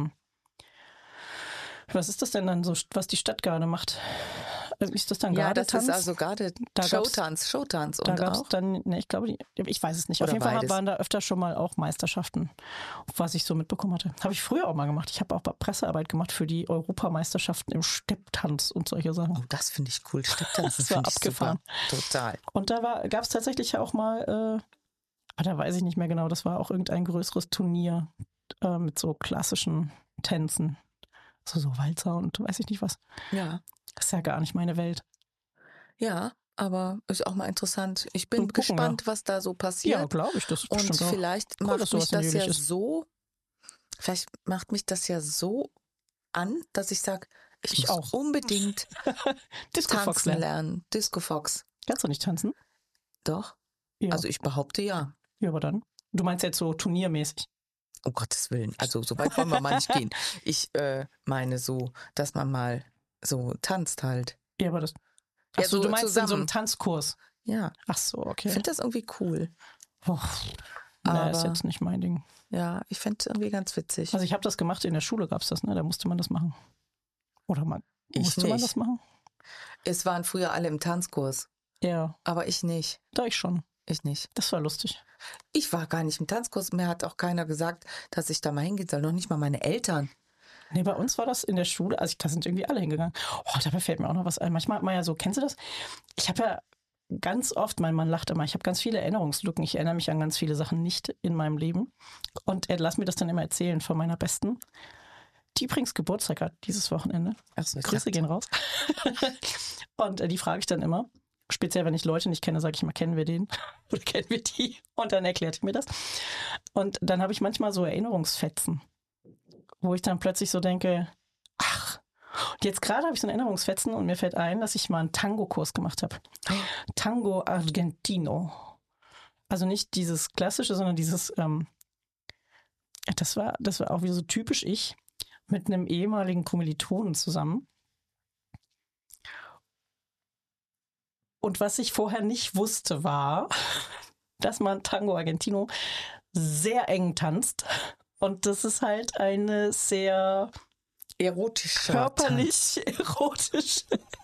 S3: was ist das denn dann so, was die Stadt gerade macht? Ist das dann
S2: Ja, das
S3: Gardetanz?
S2: ist also gerade
S3: Da gab's-
S2: Showtanz
S3: Da
S2: und
S3: gab es
S2: auch.
S3: dann, ne, ich glaube, ich weiß es nicht. Auf
S2: Oder
S3: jeden Fall
S2: beides.
S3: waren da öfter schon mal auch Meisterschaften, was ich so mitbekommen hatte. Habe ich früher auch mal gemacht. Ich habe auch Pressearbeit gemacht für die Europameisterschaften im Stepptanz und solche Sachen.
S2: Oh, das finde ich cool. Stepptanzen
S3: Das war
S2: finde ich
S3: abgefahren.
S2: super. Total.
S3: Und da gab es tatsächlich ja auch mal, da weiß ich nicht mehr genau, das war auch irgendein größeres Turnier mit so klassischen Tänzen. So Walzer und weiß ich nicht was.
S2: Ja.
S3: Das ist ja gar nicht meine Welt.
S2: Ja, aber ist auch mal interessant. Ich bin
S3: Und gucken,
S2: gespannt, was da so passiert.
S3: Ja, glaube ich, das ist
S2: Und
S3: bestimmt auch.
S2: vielleicht
S3: cool,
S2: macht
S3: dass
S2: mich
S3: sowas in
S2: das ja
S3: Jülich ist.
S2: so, vielleicht macht mich das ja so an, dass ich sage, ich
S3: Ich
S2: muss
S3: auch.
S2: unbedingt
S3: Disco Fox
S2: tanzen
S3: lernen.
S2: lernen. Disco Fox.
S3: Kannst du nicht tanzen?
S2: Doch.
S3: Ja.
S2: Also ich behaupte ja.
S3: Ja, aber dann. Du meinst jetzt so turniermäßig.
S2: Um Gottes Willen. Also so weit wollen wir mal nicht gehen. Ich meine so, dass man mal so tanzt halt.
S3: Ja, aber das.
S2: Ja,
S3: Achso,
S2: so
S3: du meinst in so
S2: zusammen.
S3: einem Tanzkurs.
S2: Ja,
S3: Ach so,
S2: ich
S3: okay.
S2: finde das irgendwie cool.
S3: Oh, nee, ist
S2: Aber-
S3: jetzt nicht mein Ding.
S2: Ja, ich finde es irgendwie ganz witzig.
S3: Also ich habe das gemacht, in der Schule gab es das, ne? Da musste man das machen. Oder musste man
S2: nicht.
S3: das machen?
S2: Es waren früher alle im Tanzkurs,
S3: Ja,
S2: aber ich nicht.
S3: da ich schon.
S2: Ich nicht.
S3: Das war lustig.
S2: Ich war gar nicht im Tanzkurs. Mir hat auch keiner gesagt, dass ich da mal hingehen soll. Noch nicht mal meine Eltern.
S3: Nee, bei uns war das in der Schule, also da sind irgendwie alle hingegangen. Oh, dabei fällt mir auch noch was ein. Manchmal hat man ja so, kennst du das? Ich habe ja ganz oft, mein Mann lacht immer, ich habe ganz viele Erinnerungslücken. Ich erinnere mich an ganz viele Sachen nicht in meinem Leben. Und er lässt mir das dann immer erzählen von meiner Besten, die übrigens Geburtstag hat dieses Wochenende.
S2: Ach so,
S3: Grüße gehen raus. Und die frage ich dann immer. Speziell, wenn ich Leute nicht kenne, sage ich mal, kennen wir den oder kennen wir die? Und dann erklärt mir das. Und dann habe ich manchmal so Erinnerungsfetzen, wo ich dann plötzlich so denke, ach, und jetzt gerade habe ich so einen Erinnerungsfetzen und mir fällt ein, dass ich mal einen Tango-Kurs gemacht habe. Tango Argentino. Also nicht dieses klassische, sondern dieses, das war auch wieder so typisch ich, mit einem ehemaligen Kommilitonen zusammen. Und was ich vorher nicht wusste, war, dass man Tango Argentino sehr eng tanzt. Und das ist halt eine sehr
S2: erotische
S3: körperlich erotische.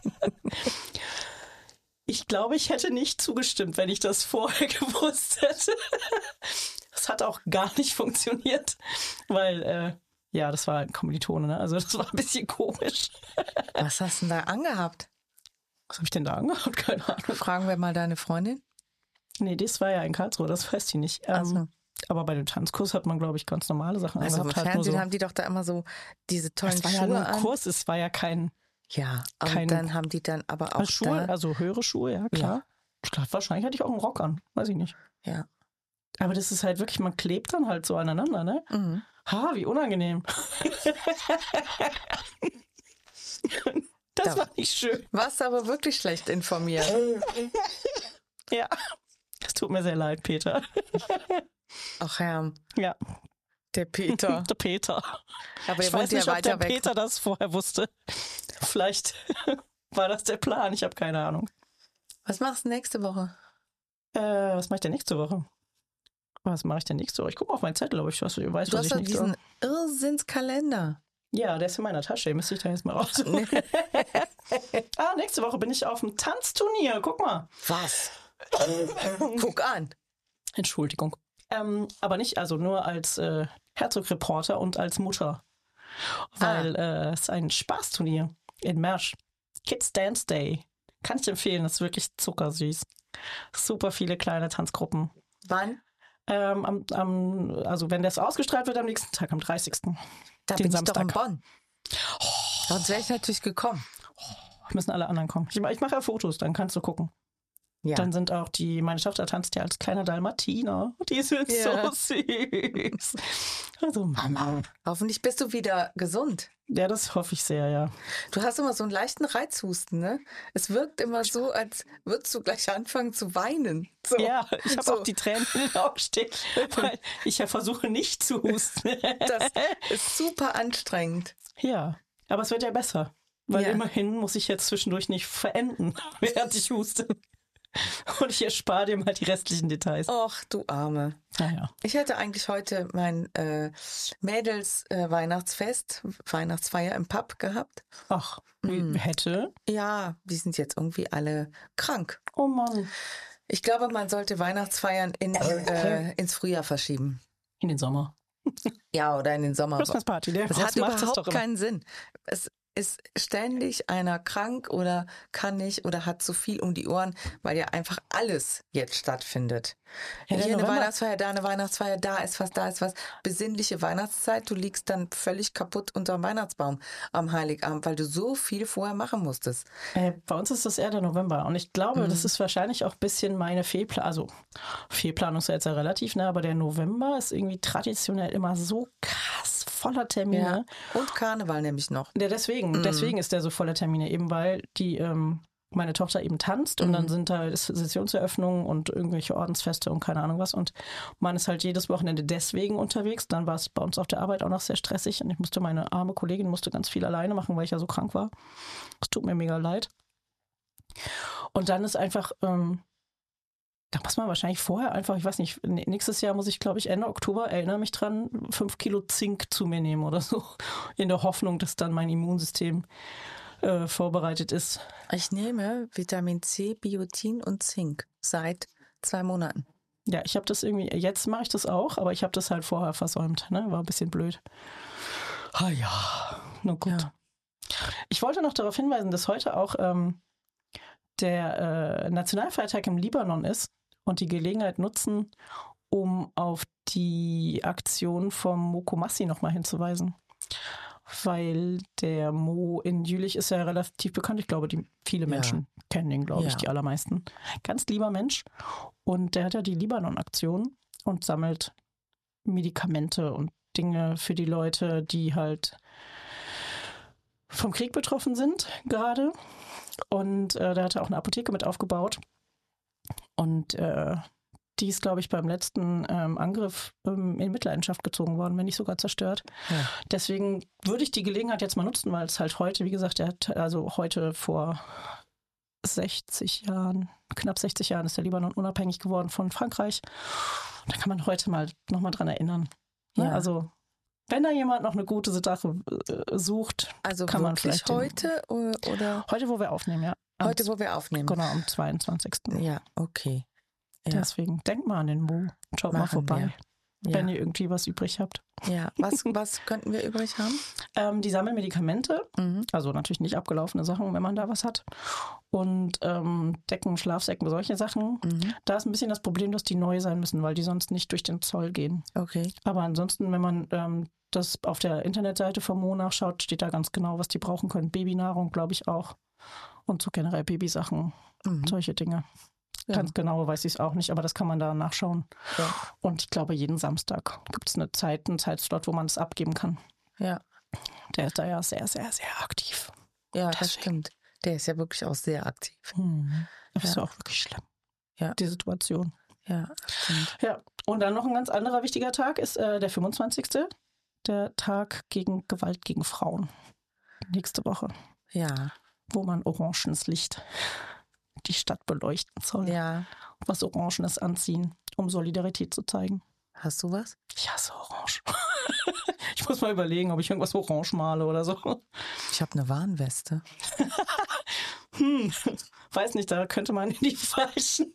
S3: Ich glaube, ich hätte nicht zugestimmt, wenn ich das vorher gewusst hätte. Das hat auch gar nicht funktioniert, weil ja, das war ein Kommilitone, ne? Also das war ein bisschen komisch.
S2: Was hast du denn da angehabt?
S3: Was habe ich denn da angehabt? Keine Ahnung.
S2: Fragen wir mal deine Freundin.
S3: Nee, das war ja in Karlsruhe, das weiß ich nicht.
S2: So.
S3: Aber bei dem Tanzkurs hat man, glaube ich, ganz normale Sachen
S2: Also im
S3: angehabt.
S2: Fernsehen
S3: so.
S2: haben die doch da immer so diese tollen
S3: Es war
S2: Schuhe
S3: ja nur ein
S2: an.
S3: Kurs, es war ja kein
S2: Ja, und dann haben die dann aber auch
S3: Schuhe, also höhere Schuhe, ja klar.
S2: Ja.
S3: Ich glaub, wahrscheinlich hatte ich auch einen Rock an, weiß ich nicht.
S2: Ja.
S3: Aber das ist halt wirklich, man klebt dann halt so aneinander, ne?
S2: Mhm.
S3: Ha, wie unangenehm. Das war nicht schön.
S2: Warst aber wirklich schlecht informiert.
S3: Ja, das tut mir sehr leid, Peter.
S2: Ach ja,
S3: Ja,
S2: der Peter.
S3: der Peter.
S2: Aber
S3: Ich
S2: ihr wohnt
S3: weiß nicht,
S2: ja
S3: ob der
S2: weiter weg.
S3: Peter das vorher wusste. Vielleicht war das der Plan, ich habe keine Ahnung.
S2: Was machst du nächste Woche?
S3: Was mache ich denn nächste Woche? Ich gucke auf meinen Zettel, ob ich weiß,
S2: Du
S3: was
S2: hast
S3: ich
S2: doch
S3: nächste
S2: diesen
S3: Woche...
S2: Irrsinnskalender.
S3: Ja, der ist in meiner Tasche, den müsste ich da jetzt mal raus. Nächste Woche bin ich auf dem Tanzturnier, guck mal.
S2: Was? Guck an.
S3: Entschuldigung. Aber nicht, also nur als Herzog-Reporter und als Mutter. Weil es ist ein Spaßturnier in Mersch. Kids Dance Day. Kann ich empfehlen, das ist wirklich zuckersüß. Super viele kleine Tanzgruppen.
S2: Wann?
S3: Also wenn das ausgestrahlt wird, am nächsten Tag, am 30.
S2: Da
S3: Den
S2: bin
S3: Samstag.
S2: ich doch in Bonn. Sonst wäre ich natürlich gekommen.
S3: Müssen alle anderen kommen. Ich mache ja Fotos, dann kannst du gucken.
S2: Ja.
S3: Dann sind auch meine Tochter tanzt ja als kleiner Dalmatiner. Die sind so süß. Also Mama.
S2: Hoffentlich bist du wieder gesund.
S3: Ja, das hoffe ich sehr, ja.
S2: Du hast immer so einen leichten Reizhusten, ne? Es wirkt immer so, als würdest du gleich anfangen zu weinen. So.
S3: Ja, ich habe
S2: So.
S3: auch die Tränen in den Augen stehen, weil ich ja versuche nicht zu husten.
S2: Das ist super anstrengend.
S3: Ja, aber es wird ja besser. Weil
S2: Ja.
S3: immerhin muss ich jetzt zwischendurch nicht verenden, während ich huste. Und ich erspare dir mal die restlichen Details.
S2: Och, du Arme.
S3: Naja.
S2: Ich hätte eigentlich heute mein Weihnachtsfeier im Pub gehabt.
S3: Ach, hätte.
S2: Ja, die sind jetzt irgendwie alle krank.
S3: Oh Mann.
S2: Ich glaube, man sollte Weihnachtsfeiern ins Frühjahr verschieben.
S3: In den Sommer.
S2: Ja, oder in den Sommer.
S3: Christmas Party, der
S2: Das
S3: Ross
S2: hat
S3: macht das
S2: überhaupt
S3: doch immer.
S2: keinen Sinn. Es ist ständig einer krank oder kann nicht oder hat zu viel um die Ohren, weil ja einfach alles jetzt stattfindet.
S3: Ja, der
S2: Hier eine
S3: November-
S2: Weihnachtsfeier, da ist was. Besinnliche Weihnachtszeit, du liegst dann völlig kaputt unterm Weihnachtsbaum am Heiligabend, weil du so viel vorher machen musstest.
S3: Bei uns ist das eher der November. Und ich glaube, das ist wahrscheinlich auch ein bisschen meine Fehlplanung. Also, Fehlplanung ist ja jetzt ja relativ, ne? Aber der November ist irgendwie traditionell immer so krass voller Termine.
S2: Und Karneval nämlich noch.
S3: Ja, deswegen ist der so voller Termine, eben weil meine Tochter eben tanzt und dann sind da Sessionseröffnungen und irgendwelche Ordensfeste und keine Ahnung was und man ist halt jedes Wochenende deswegen unterwegs. Dann war es bei uns auf der Arbeit auch noch sehr stressig und meine arme Kollegin musste ganz viel alleine machen, weil ich ja so krank war. Es tut mir mega leid. Und dann ist einfach, da muss man wahrscheinlich vorher einfach, ich weiß nicht, nächstes Jahr muss ich, glaube ich, Ende Oktober, erinnere mich dran, 5 Kilo Zink zu mir nehmen oder so, in der Hoffnung, dass dann mein Immunsystem vorbereitet ist.
S2: Ich nehme Vitamin C, Biotin und Zink seit 2 Monaten.
S3: Ja, ich habe das irgendwie, jetzt mache ich das auch, aber ich habe das halt vorher versäumt, ne? War ein bisschen blöd. Ah ja, na gut.
S2: Ja.
S3: Ich wollte noch darauf hinweisen, dass heute auch der Nationalfeiertag im Libanon ist und die Gelegenheit nutzen, um auf die Aktion vom Mo Komassi nochmal hinzuweisen. Weil der Mo in Jülich ist ja relativ bekannt. Ich glaube, viele Menschen kennen ihn, glaube ich, die allermeisten. Ganz lieber Mensch. Und der hat ja die Libanon-Aktion und sammelt Medikamente und Dinge für die Leute, die halt vom Krieg betroffen sind gerade. Und da hat er auch eine Apotheke mit aufgebaut. Und die ist, glaube ich, beim letzten Angriff in Mitleidenschaft gezogen worden, wenn nicht sogar zerstört. Ja. Deswegen würde ich die Gelegenheit jetzt mal nutzen, weil es halt heute, wie gesagt, heute vor 60 Jahren, knapp 60 Jahren ist der Libanon unabhängig geworden von Frankreich. Da kann man heute mal nochmal dran erinnern. Ja. Ja, also wenn da jemand noch eine gute Sache sucht,
S2: also
S3: kann man vielleicht
S2: heute oder?
S3: Heute, wo wir aufnehmen, ja.
S2: Heute, wo wir aufnehmen.
S3: Genau, am 22.
S2: Ja, okay. Ja.
S3: Deswegen, denkt mal an den Mo. Schaut mal vorbei, wenn ihr irgendwie was übrig habt.
S2: Ja, was könnten wir übrig haben?
S3: Die sammeln Medikamente, also natürlich nicht abgelaufene Sachen, wenn man da was hat. Und Decken, Schlafsäcken, solche Sachen. Da ist ein bisschen das Problem, dass die neu sein müssen, weil die sonst nicht durch den Zoll gehen.
S2: Okay.
S3: Aber ansonsten, wenn man das auf der Internetseite vom Mo nachschaut, steht da ganz genau, was die brauchen können. Babynahrung, glaube ich, auch. Und so generell Babysachen, solche Dinge. Ja. Ganz genau weiß ich es auch nicht, aber das kann man da nachschauen. Ja. Und ich glaube, jeden Samstag gibt es einen Zeitslot, wo man es abgeben kann. Ja. Der ist da ja sehr, sehr, sehr aktiv.
S2: Ja, das stimmt. Der ist ja wirklich auch sehr aktiv.
S3: Das ist ja auch wirklich schlimm, die Situation.
S2: Ja, das stimmt.
S3: Ja, und dann noch ein ganz anderer wichtiger Tag ist der 25. Der Tag gegen Gewalt gegen Frauen. Nächste Woche.
S2: Ja.
S3: Wo man orangenes Licht die Stadt beleuchten soll.
S2: Ja.
S3: Was Orangenes anziehen, um Solidarität zu zeigen.
S2: Hast du was?
S3: Ich hasse Orange. Ich muss mal überlegen, ob ich irgendwas orange male oder so.
S2: Ich habe eine Warnweste.
S3: Weiß nicht, da könnte man in die falschen.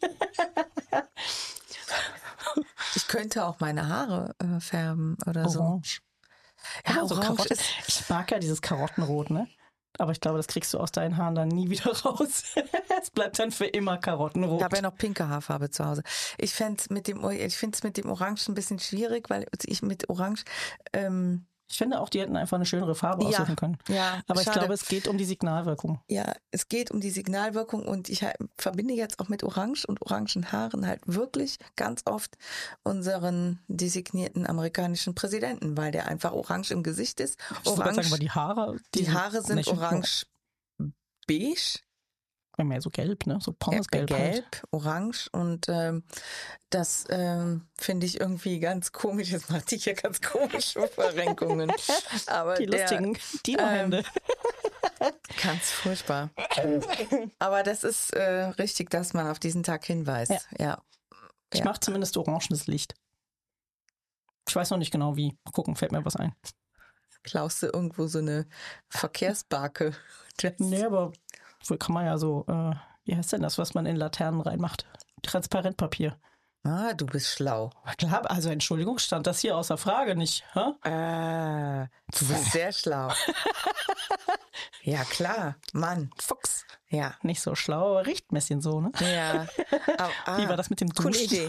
S2: Ich könnte auch meine Haare färben oder so.
S3: Orange. Ja, so Karotte. Ich mag ja dieses Karottenrot, ne? Aber ich glaube, das kriegst du aus deinen Haaren dann nie wieder raus. Es bleibt dann für immer Karottenrot.
S2: Ich habe ja noch pinke Haarfarbe zu Hause. Ich finde es mit dem Orange ein bisschen schwierig, weil ich mit Orange...
S3: ich finde auch, die hätten einfach eine schönere Farbe aussuchen können.
S2: Ja,
S3: aber
S2: schade.
S3: Ich glaube, es geht um die Signalwirkung.
S2: Ja, es geht um die Signalwirkung und ich verbinde jetzt auch mit Orange und orangen Haaren halt wirklich ganz oft unseren designierten amerikanischen Präsidenten, weil der einfach orange im Gesicht ist.
S3: Ich würde sagen, aber die Haare
S2: sind orange-beige.
S3: Mehr so gelb, ne? So Pommesgelb.
S2: Gelb, orange und das finde ich irgendwie ganz komisch. Jetzt macht die hier ganz komische Verrenkungen. Aber
S3: die lustigen Dino-Hände.
S2: Ganz furchtbar. Aber das ist richtig, dass man auf diesen Tag hinweist. Ja.
S3: Ich mache zumindest orangenes Licht. Ich weiß noch nicht genau wie. Mal gucken, fällt mir was ein.
S2: Klaust du irgendwo so eine Verkehrsbarke?
S3: Nee, aber kann man ja so, wie heißt denn das, was man in Laternen reinmacht? Transparentpapier.
S2: Ah, du bist schlau.
S3: Klar, also Entschuldigung, stand das hier außer Frage nicht.
S2: Du bist sehr schlau. Ja, klar, Mann.
S3: Fuchs.
S2: Ja.
S3: Nicht so schlau, aber riecht ein bisschen so, ne?
S2: Ja.
S3: Wie war das mit dem Duschen?
S2: Coole Idee.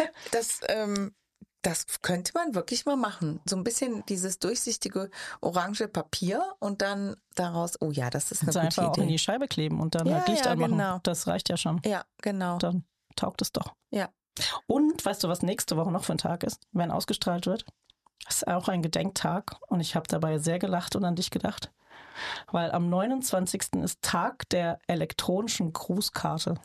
S2: Das könnte man wirklich mal machen. So ein bisschen dieses durchsichtige orange Papier und dann daraus, oh ja, das ist eine gute Idee.
S3: Einfach auch in die Scheibe kleben und dann halt Licht anmachen. Genau. Das reicht ja schon.
S2: Ja, genau.
S3: Dann taugt es doch.
S2: Ja.
S3: Und weißt du, was nächste Woche noch für ein Tag ist, wenn ausgestrahlt wird? Das ist auch ein Gedenktag und ich habe dabei sehr gelacht und an dich gedacht. Weil am 29. ist Tag der elektronischen Grußkarte.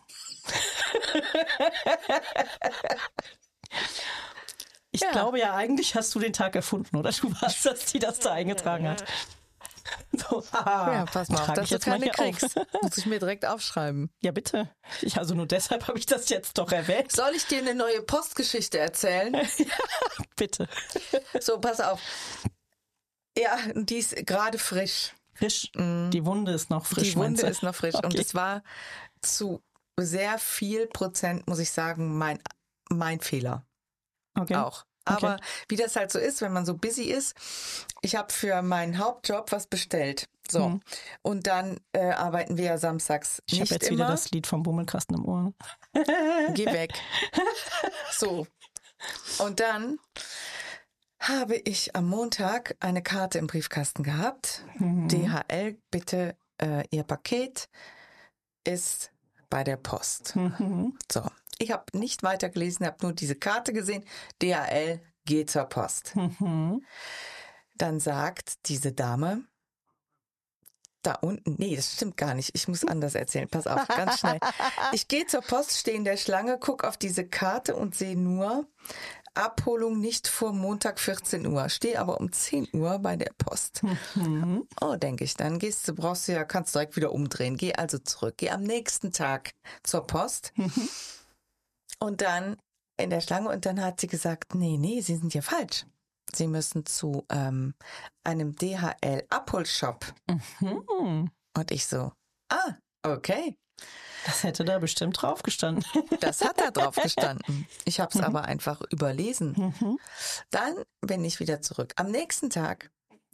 S3: Ich glaube ja, eigentlich hast du den Tag erfunden, oder? Du warst das, die das da eingetragen hat. So,
S2: ja, pass mal auf, dass du keine kriegst. Muss ich mir direkt aufschreiben.
S3: Ja, bitte. Also nur deshalb habe ich das jetzt doch erwähnt.
S2: Soll ich dir eine neue Postgeschichte erzählen?
S3: Ja, bitte.
S2: So, pass auf. Ja, die ist gerade frisch.
S3: Frisch? Die Wunde ist noch frisch.
S2: Die Wunde ist noch frisch.
S3: Okay.
S2: Und es war zu sehr viel Prozent, muss ich sagen, mein Fehler.
S3: Okay.
S2: Auch. Aber
S3: Okay.
S2: wie das halt so ist, wenn man so busy ist, ich habe für meinen Hauptjob was bestellt. So. Und dann arbeiten wir ja samstags
S3: Ich habe
S2: nicht
S3: jetzt
S2: immer.
S3: wieder das Lied vom Bummelkasten im Ohr.
S2: Geh weg. So. Und dann habe ich am Montag eine Karte im Briefkasten gehabt. DHL, bitte, Ihr Paket ist bei der Post. So. Ich habe nicht weiter gelesen, habe nur diese Karte gesehen. DHL, geht zur Post. Dann sagt diese Dame, da unten, nee, das stimmt gar nicht. Ich muss anders erzählen. Pass auf, ganz schnell. Ich gehe zur Post, stehe in der Schlange, gucke auf diese Karte und sehe nur Abholung nicht vor Montag 14 Uhr. Stehe aber um 10 Uhr bei der Post. Oh, denke ich, dann kannst direkt wieder umdrehen. Geh also zurück. Geh am nächsten Tag zur Post. Und dann in der Schlange und dann hat sie gesagt, nee, Sie sind hier falsch. Sie müssen zu einem DHL-Abholshop. Und ich so, okay.
S3: Das hätte da bestimmt drauf gestanden.
S2: Das hat da drauf gestanden. Ich habe es aber einfach überlesen. Dann bin ich wieder zurück. Am nächsten Tag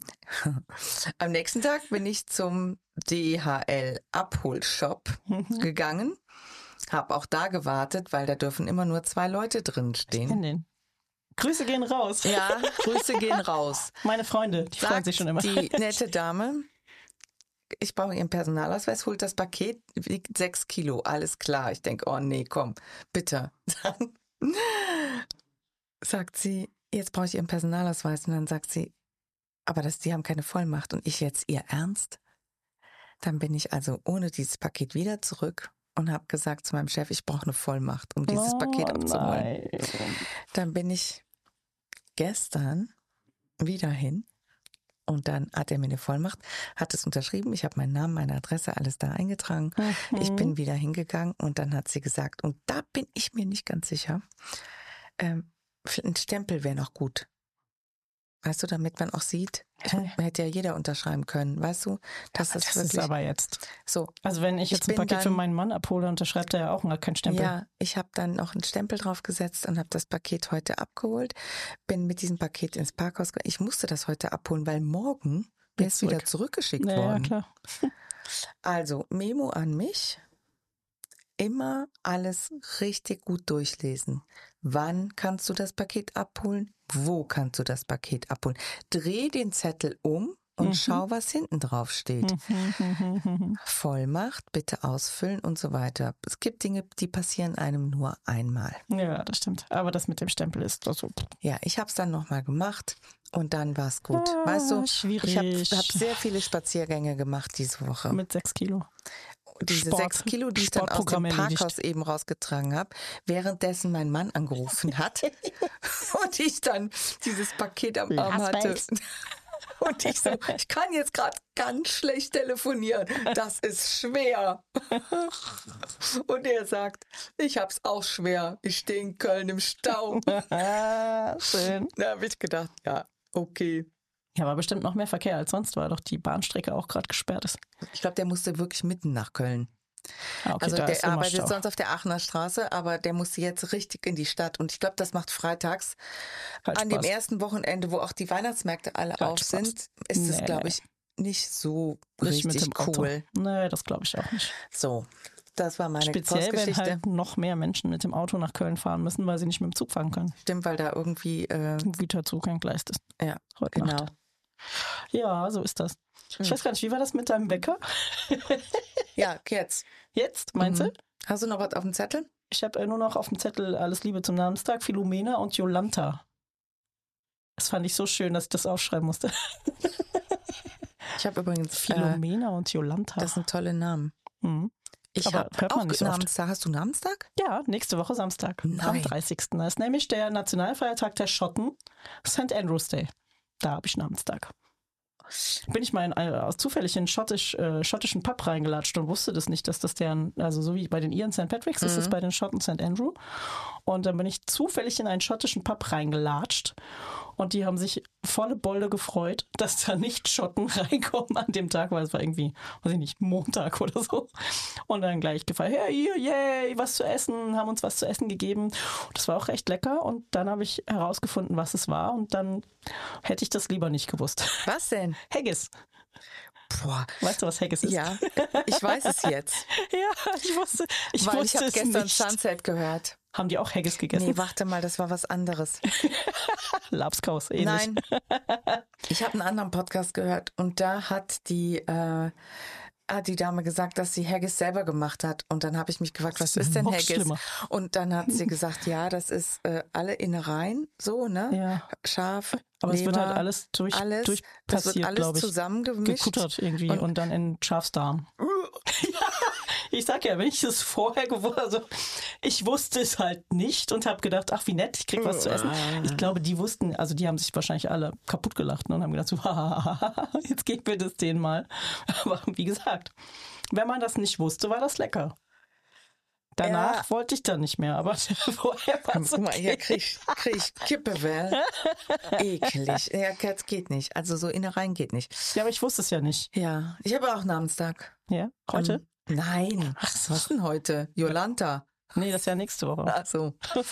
S2: bin ich zum DHL-Abholshop gegangen. Habe auch da gewartet, weil da dürfen immer nur 2 Leute drin stehen.
S3: Ich kenn den. Grüße gehen raus.
S2: Ja, Grüße gehen raus.
S3: Meine Freunde, die freuen sich schon immer.
S2: Die nette Dame, ich brauche Ihren Personalausweis, holt das Paket, wiegt 6 Kilo, alles klar. Ich denke, oh nee, komm, bitte. Dann sagt sie, jetzt brauche ich Ihren Personalausweis. Und dann sagt sie, aber die haben keine Vollmacht. Und ich jetzt, Ihr Ernst? Dann bin ich also ohne dieses Paket wieder zurück und habe gesagt zu meinem Chef, ich brauche eine Vollmacht, um dieses Paket abzuholen.
S3: Nein.
S2: Dann bin ich gestern wieder hin und dann hat er mir eine Vollmacht, hat es unterschrieben, ich habe meinen Namen, meine Adresse, alles da eingetragen. Ich bin wieder hingegangen und dann hat sie gesagt, und da bin ich mir nicht ganz sicher, ein Stempel wäre noch gut. Weißt du, damit man auch sieht, hätte ja jeder unterschreiben können, weißt du? Das ist
S3: aber jetzt.
S2: So.
S3: Also wenn ich jetzt ein Paket für meinen Mann abhole, unterschreibt er ja auch keinen Stempel.
S2: Ja, ich habe dann noch einen Stempel drauf gesetzt und habe das Paket heute abgeholt. Bin mit diesem Paket ins Parkhaus gegangen. Ich musste das heute abholen, weil morgen wäre es wieder zurückgeschickt worden.
S3: Ja, klar.
S2: Also, Memo an mich. Immer alles richtig gut durchlesen. Wann kannst du das Paket abholen? Wo kannst du das Paket abholen? Dreh den Zettel um und schau, was hinten drauf steht. Vollmacht, bitte ausfüllen und so weiter. Es gibt Dinge, die passieren einem nur einmal.
S3: Ja, das stimmt. Aber das mit dem Stempel ist so.
S2: Ja, ich habe es dann nochmal gemacht und dann war es gut. Weißt du,
S3: schwierig.
S2: ich hab sehr viele Spaziergänge gemacht diese Woche.
S3: Mit 6 Kilo.
S2: Diese 6 Kilo, die ich dann aus dem Parkhaus eben rausgetragen habe, währenddessen mein Mann angerufen hat und ich dann dieses Paket am Arm hatte. Und ich so, ich kann jetzt gerade ganz schlecht telefonieren. Das ist schwer. Und er sagt, ich hab's auch schwer. Ich stehe in Köln im Stau.
S3: Schön.
S2: Da habe ich gedacht, ja, okay.
S3: Ja, war bestimmt noch mehr Verkehr als sonst, weil doch die Bahnstrecke auch gerade gesperrt ist.
S2: Ich glaube, der musste wirklich mitten nach Köln.
S3: Ah, okay,
S2: also
S3: der
S2: arbeitet
S3: Stau.
S2: sonst auf der Aachener Straße, aber der musste jetzt richtig in die Stadt. Und ich glaube, das macht freitags
S3: Halt
S2: an
S3: Spaß.
S2: dem ersten Wochenende, wo auch die Weihnachtsmärkte alle
S3: Halt
S2: auf
S3: Spaß.
S2: sind, ist es,
S3: Nee.
S2: glaube ich, nicht so
S3: Nicht mit
S2: richtig
S3: dem Auto.
S2: cool.
S3: Nee, das glaube ich auch nicht.
S2: So, das war meine
S3: Speziell, wenn
S2: Postgeschichte.
S3: halt noch mehr Menschen mit dem Auto nach Köln fahren müssen, weil sie nicht mit dem Zug fahren können.
S2: Stimmt, weil da irgendwie,
S3: Ein Güterzug entgleist ist.
S2: ja,
S3: Heute
S2: genau.
S3: Nacht. Ja, so ist das. Ich weiß gar nicht, wie war das mit deinem Wecker?
S2: Ja, jetzt.
S3: Jetzt, meinst du?
S2: Hast du noch was auf dem Zettel?
S3: Ich habe nur noch auf dem Zettel alles Liebe zum Namenstag, Philomena und Jolanta. Das fand ich so schön, dass ich das aufschreiben musste.
S2: Ich habe übrigens,
S3: Philomena und Jolanta.
S2: das sind tolle Namen.
S3: Mhm.
S2: Ich
S3: Aber
S2: habe
S3: hört man
S2: auch
S3: nicht so oft.
S2: Namenstag. Hast du Namenstag?
S3: Ja, nächste Woche Samstag, am
S2: Nein.
S3: 30. Das ist nämlich der Nationalfeiertag der Schotten, St. Andrew's Day. Da habe ich Namenstag. Bin ich mal zufällig in einen schottischen Pub reingelatscht und wusste das nicht, dass das also so wie bei den Iren St. Patrick's ist es bei den Schotten St. Andrew. Und dann bin ich zufällig in einen schottischen Pub reingelatscht Und die haben sich volle Bolle gefreut, dass da nicht Schotten reinkommen an dem Tag, weil es war irgendwie, weiß ich nicht, Montag oder so. Und dann gleich gefeiert, hey, yay, was zu essen, haben uns was zu essen gegeben. Das war auch recht lecker. Und dann habe ich herausgefunden, was es war. Und dann hätte ich das lieber nicht gewusst.
S2: Was denn?
S3: Haggis.
S2: Boah.
S3: Weißt du, was Haggis ist?
S2: Ja, ich weiß es jetzt.
S3: Ja, ich wusste
S2: ich habe gestern
S3: nicht.
S2: Sunset gehört.
S3: Haben die auch Haggis gegessen?
S2: Nee, warte mal, das war was anderes.
S3: Lapskaus, ähnlich.
S2: Nein, ich habe einen anderen Podcast gehört und da hat die Dame gesagt, dass sie Haggis selber gemacht hat. Und dann habe ich mich gefragt, was ist denn Haggis?
S3: Schlimmer.
S2: Und dann hat sie gesagt, ja, das ist alle Innereien, so, ne?
S3: Ja.
S2: Schaf,
S3: Aber
S2: Leber,
S3: es wird halt alles
S2: das wird
S3: durchpassiert,
S2: alles
S3: glaube ich.
S2: zusammengemischt.
S3: Gekuttert irgendwie und dann in Schafsdarm. Ich sag ja, wenn ich es vorher ich wusste es halt nicht und habe gedacht, ach wie nett, ich krieg was zu essen. Ich glaube, die wussten, also die haben sich wahrscheinlich alle kaputt gelacht und haben gedacht, so, jetzt geben wir das denen mal. Aber wie gesagt, wenn man das nicht wusste, war das lecker. Danach wollte ich dann nicht mehr, aber vorher war es okay.
S2: Guck mal, hier krieg ich Kippewell. Eklig. Ja, das geht nicht. Also so Innereien geht nicht.
S3: Ja, aber ich wusste es ja nicht.
S2: Ja, ich habe auch Namenstag.
S3: Ja, heute?
S2: Nein. Was ist denn heute? Jolanta.
S3: Nee, das ist ja nächste Woche.
S2: Ach so.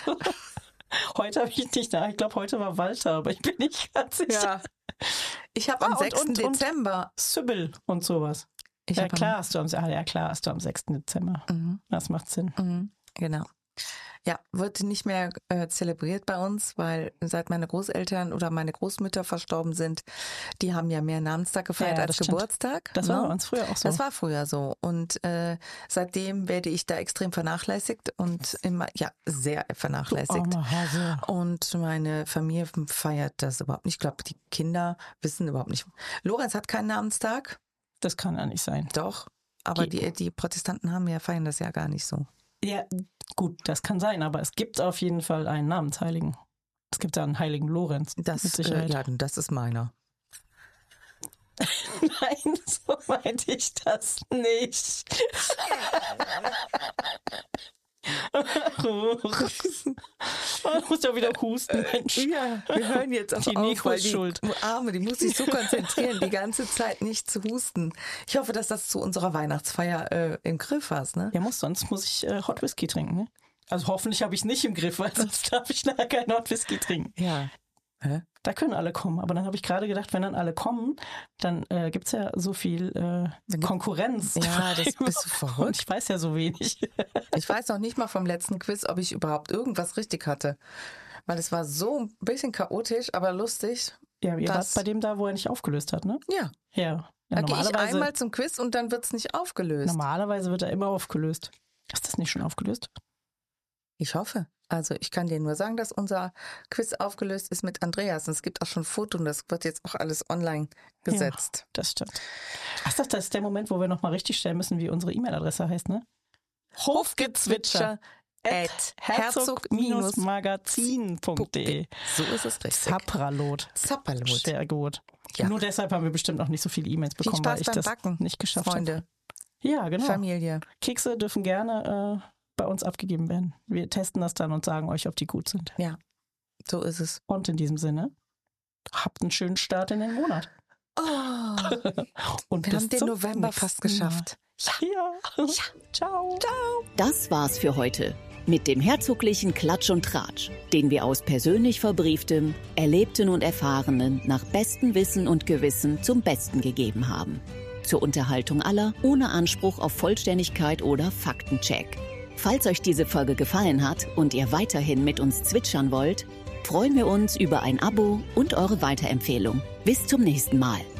S3: Heute habe ich nicht da. Ich glaube, heute war Walter, aber ich bin nicht ganz sicher.
S2: Ja. Ich habe am 6. Dezember.
S3: Sybil und sowas. Ja, klar hast du am 6. Dezember.
S2: Mhm.
S3: Das macht Sinn.
S2: Mhm. Genau. Ja, wird nicht mehr zelebriert bei uns, weil seit meine Großeltern oder meine Großmütter verstorben sind, die haben ja mehr Namenstag gefeiert als Geburtstag.
S3: Das war bei uns früher auch so.
S2: Das war früher so. Und seitdem werde ich da extrem vernachlässigt und immer, sehr vernachlässigt. Und meine Familie feiert das überhaupt nicht. Ich glaube, die Kinder wissen überhaupt nicht. Lorenz hat keinen Namenstag.
S3: Das kann ja nicht sein.
S2: Doch, aber die Protestanten feiern das ja gar nicht so.
S3: Ja, gut, das kann sein, aber es gibt auf jeden Fall einen Namensheiligen. Es gibt da einen heiligen Lorenz.
S2: Mit Sicherheit. Das ist meiner.
S3: Nein, so meinte ich das nicht. Du musst ja wieder husten, Mensch.
S2: Ja, wir hören jetzt auch
S3: die
S2: auf, weil
S3: Schuld.
S2: Die Arme, die muss sich so konzentrieren, die ganze Zeit nicht zu husten. Ich hoffe, dass das zu unserer Weihnachtsfeier im Griff hast, ne?
S3: Ja, sonst muss ich Hot Whisky trinken, ne? Also hoffentlich habe ich es nicht im Griff, weil sonst darf ich nachher keinen Hot Whisky trinken.
S2: Ja.
S3: Da können alle kommen. Aber dann habe ich gerade gedacht, wenn dann alle kommen, dann gibt es ja so viel Konkurrenz.
S2: Ja, das bist du verrückt.
S3: Und ich weiß ja so wenig.
S2: Ich weiß noch nicht mal vom letzten Quiz, ob ich überhaupt irgendwas richtig hatte. Weil es war so ein bisschen chaotisch, aber lustig.
S3: Ja, ihr wart bei dem da, wo er nicht aufgelöst hat, ne?
S2: Ja.
S3: Ja.
S2: Da gehe ich einmal zum Quiz und dann wird es nicht aufgelöst.
S3: Normalerweise wird er immer aufgelöst. Ist das nicht schon aufgelöst?
S2: Ich hoffe. Also ich kann dir nur sagen, dass unser Quiz aufgelöst ist mit Andreas. Und es gibt auch schon Fotos und das wird jetzt auch alles online gesetzt.
S3: Ja, das stimmt. Ach, das ist der Moment, wo wir nochmal richtig stellen müssen, wie unsere E-Mail-Adresse heißt, ne?
S2: Hofgezwitscher@herzog-magazin.de. So ist es richtig.
S3: Zapperlot. Sehr gut.
S2: Ja.
S3: Nur deshalb haben wir bestimmt auch nicht so viele E-Mails bekommen, weil ich das nicht geschafft habe.
S2: Freunde.
S3: Ja, genau.
S2: Familie.
S3: Kekse dürfen gerne bei uns abgegeben werden. Wir testen das dann und sagen euch, ob die gut sind.
S2: Ja, so ist es.
S3: Und in diesem Sinne, habt einen schönen Start in den Monat.
S2: Oh,
S3: und
S2: wir haben den November fast geschafft.
S3: Ja. Ciao.
S1: Das war's für heute mit dem herzoglichen Klatsch und Tratsch, den wir aus persönlich Verbrieftem, Erlebten und Erfahrenen nach bestem Wissen und Gewissen zum Besten gegeben haben. Zur Unterhaltung aller, ohne Anspruch auf Vollständigkeit oder Faktencheck. Falls euch diese Folge gefallen hat und ihr weiterhin mit uns zwitschern wollt, freuen wir uns über ein Abo und eure Weiterempfehlung. Bis zum nächsten Mal.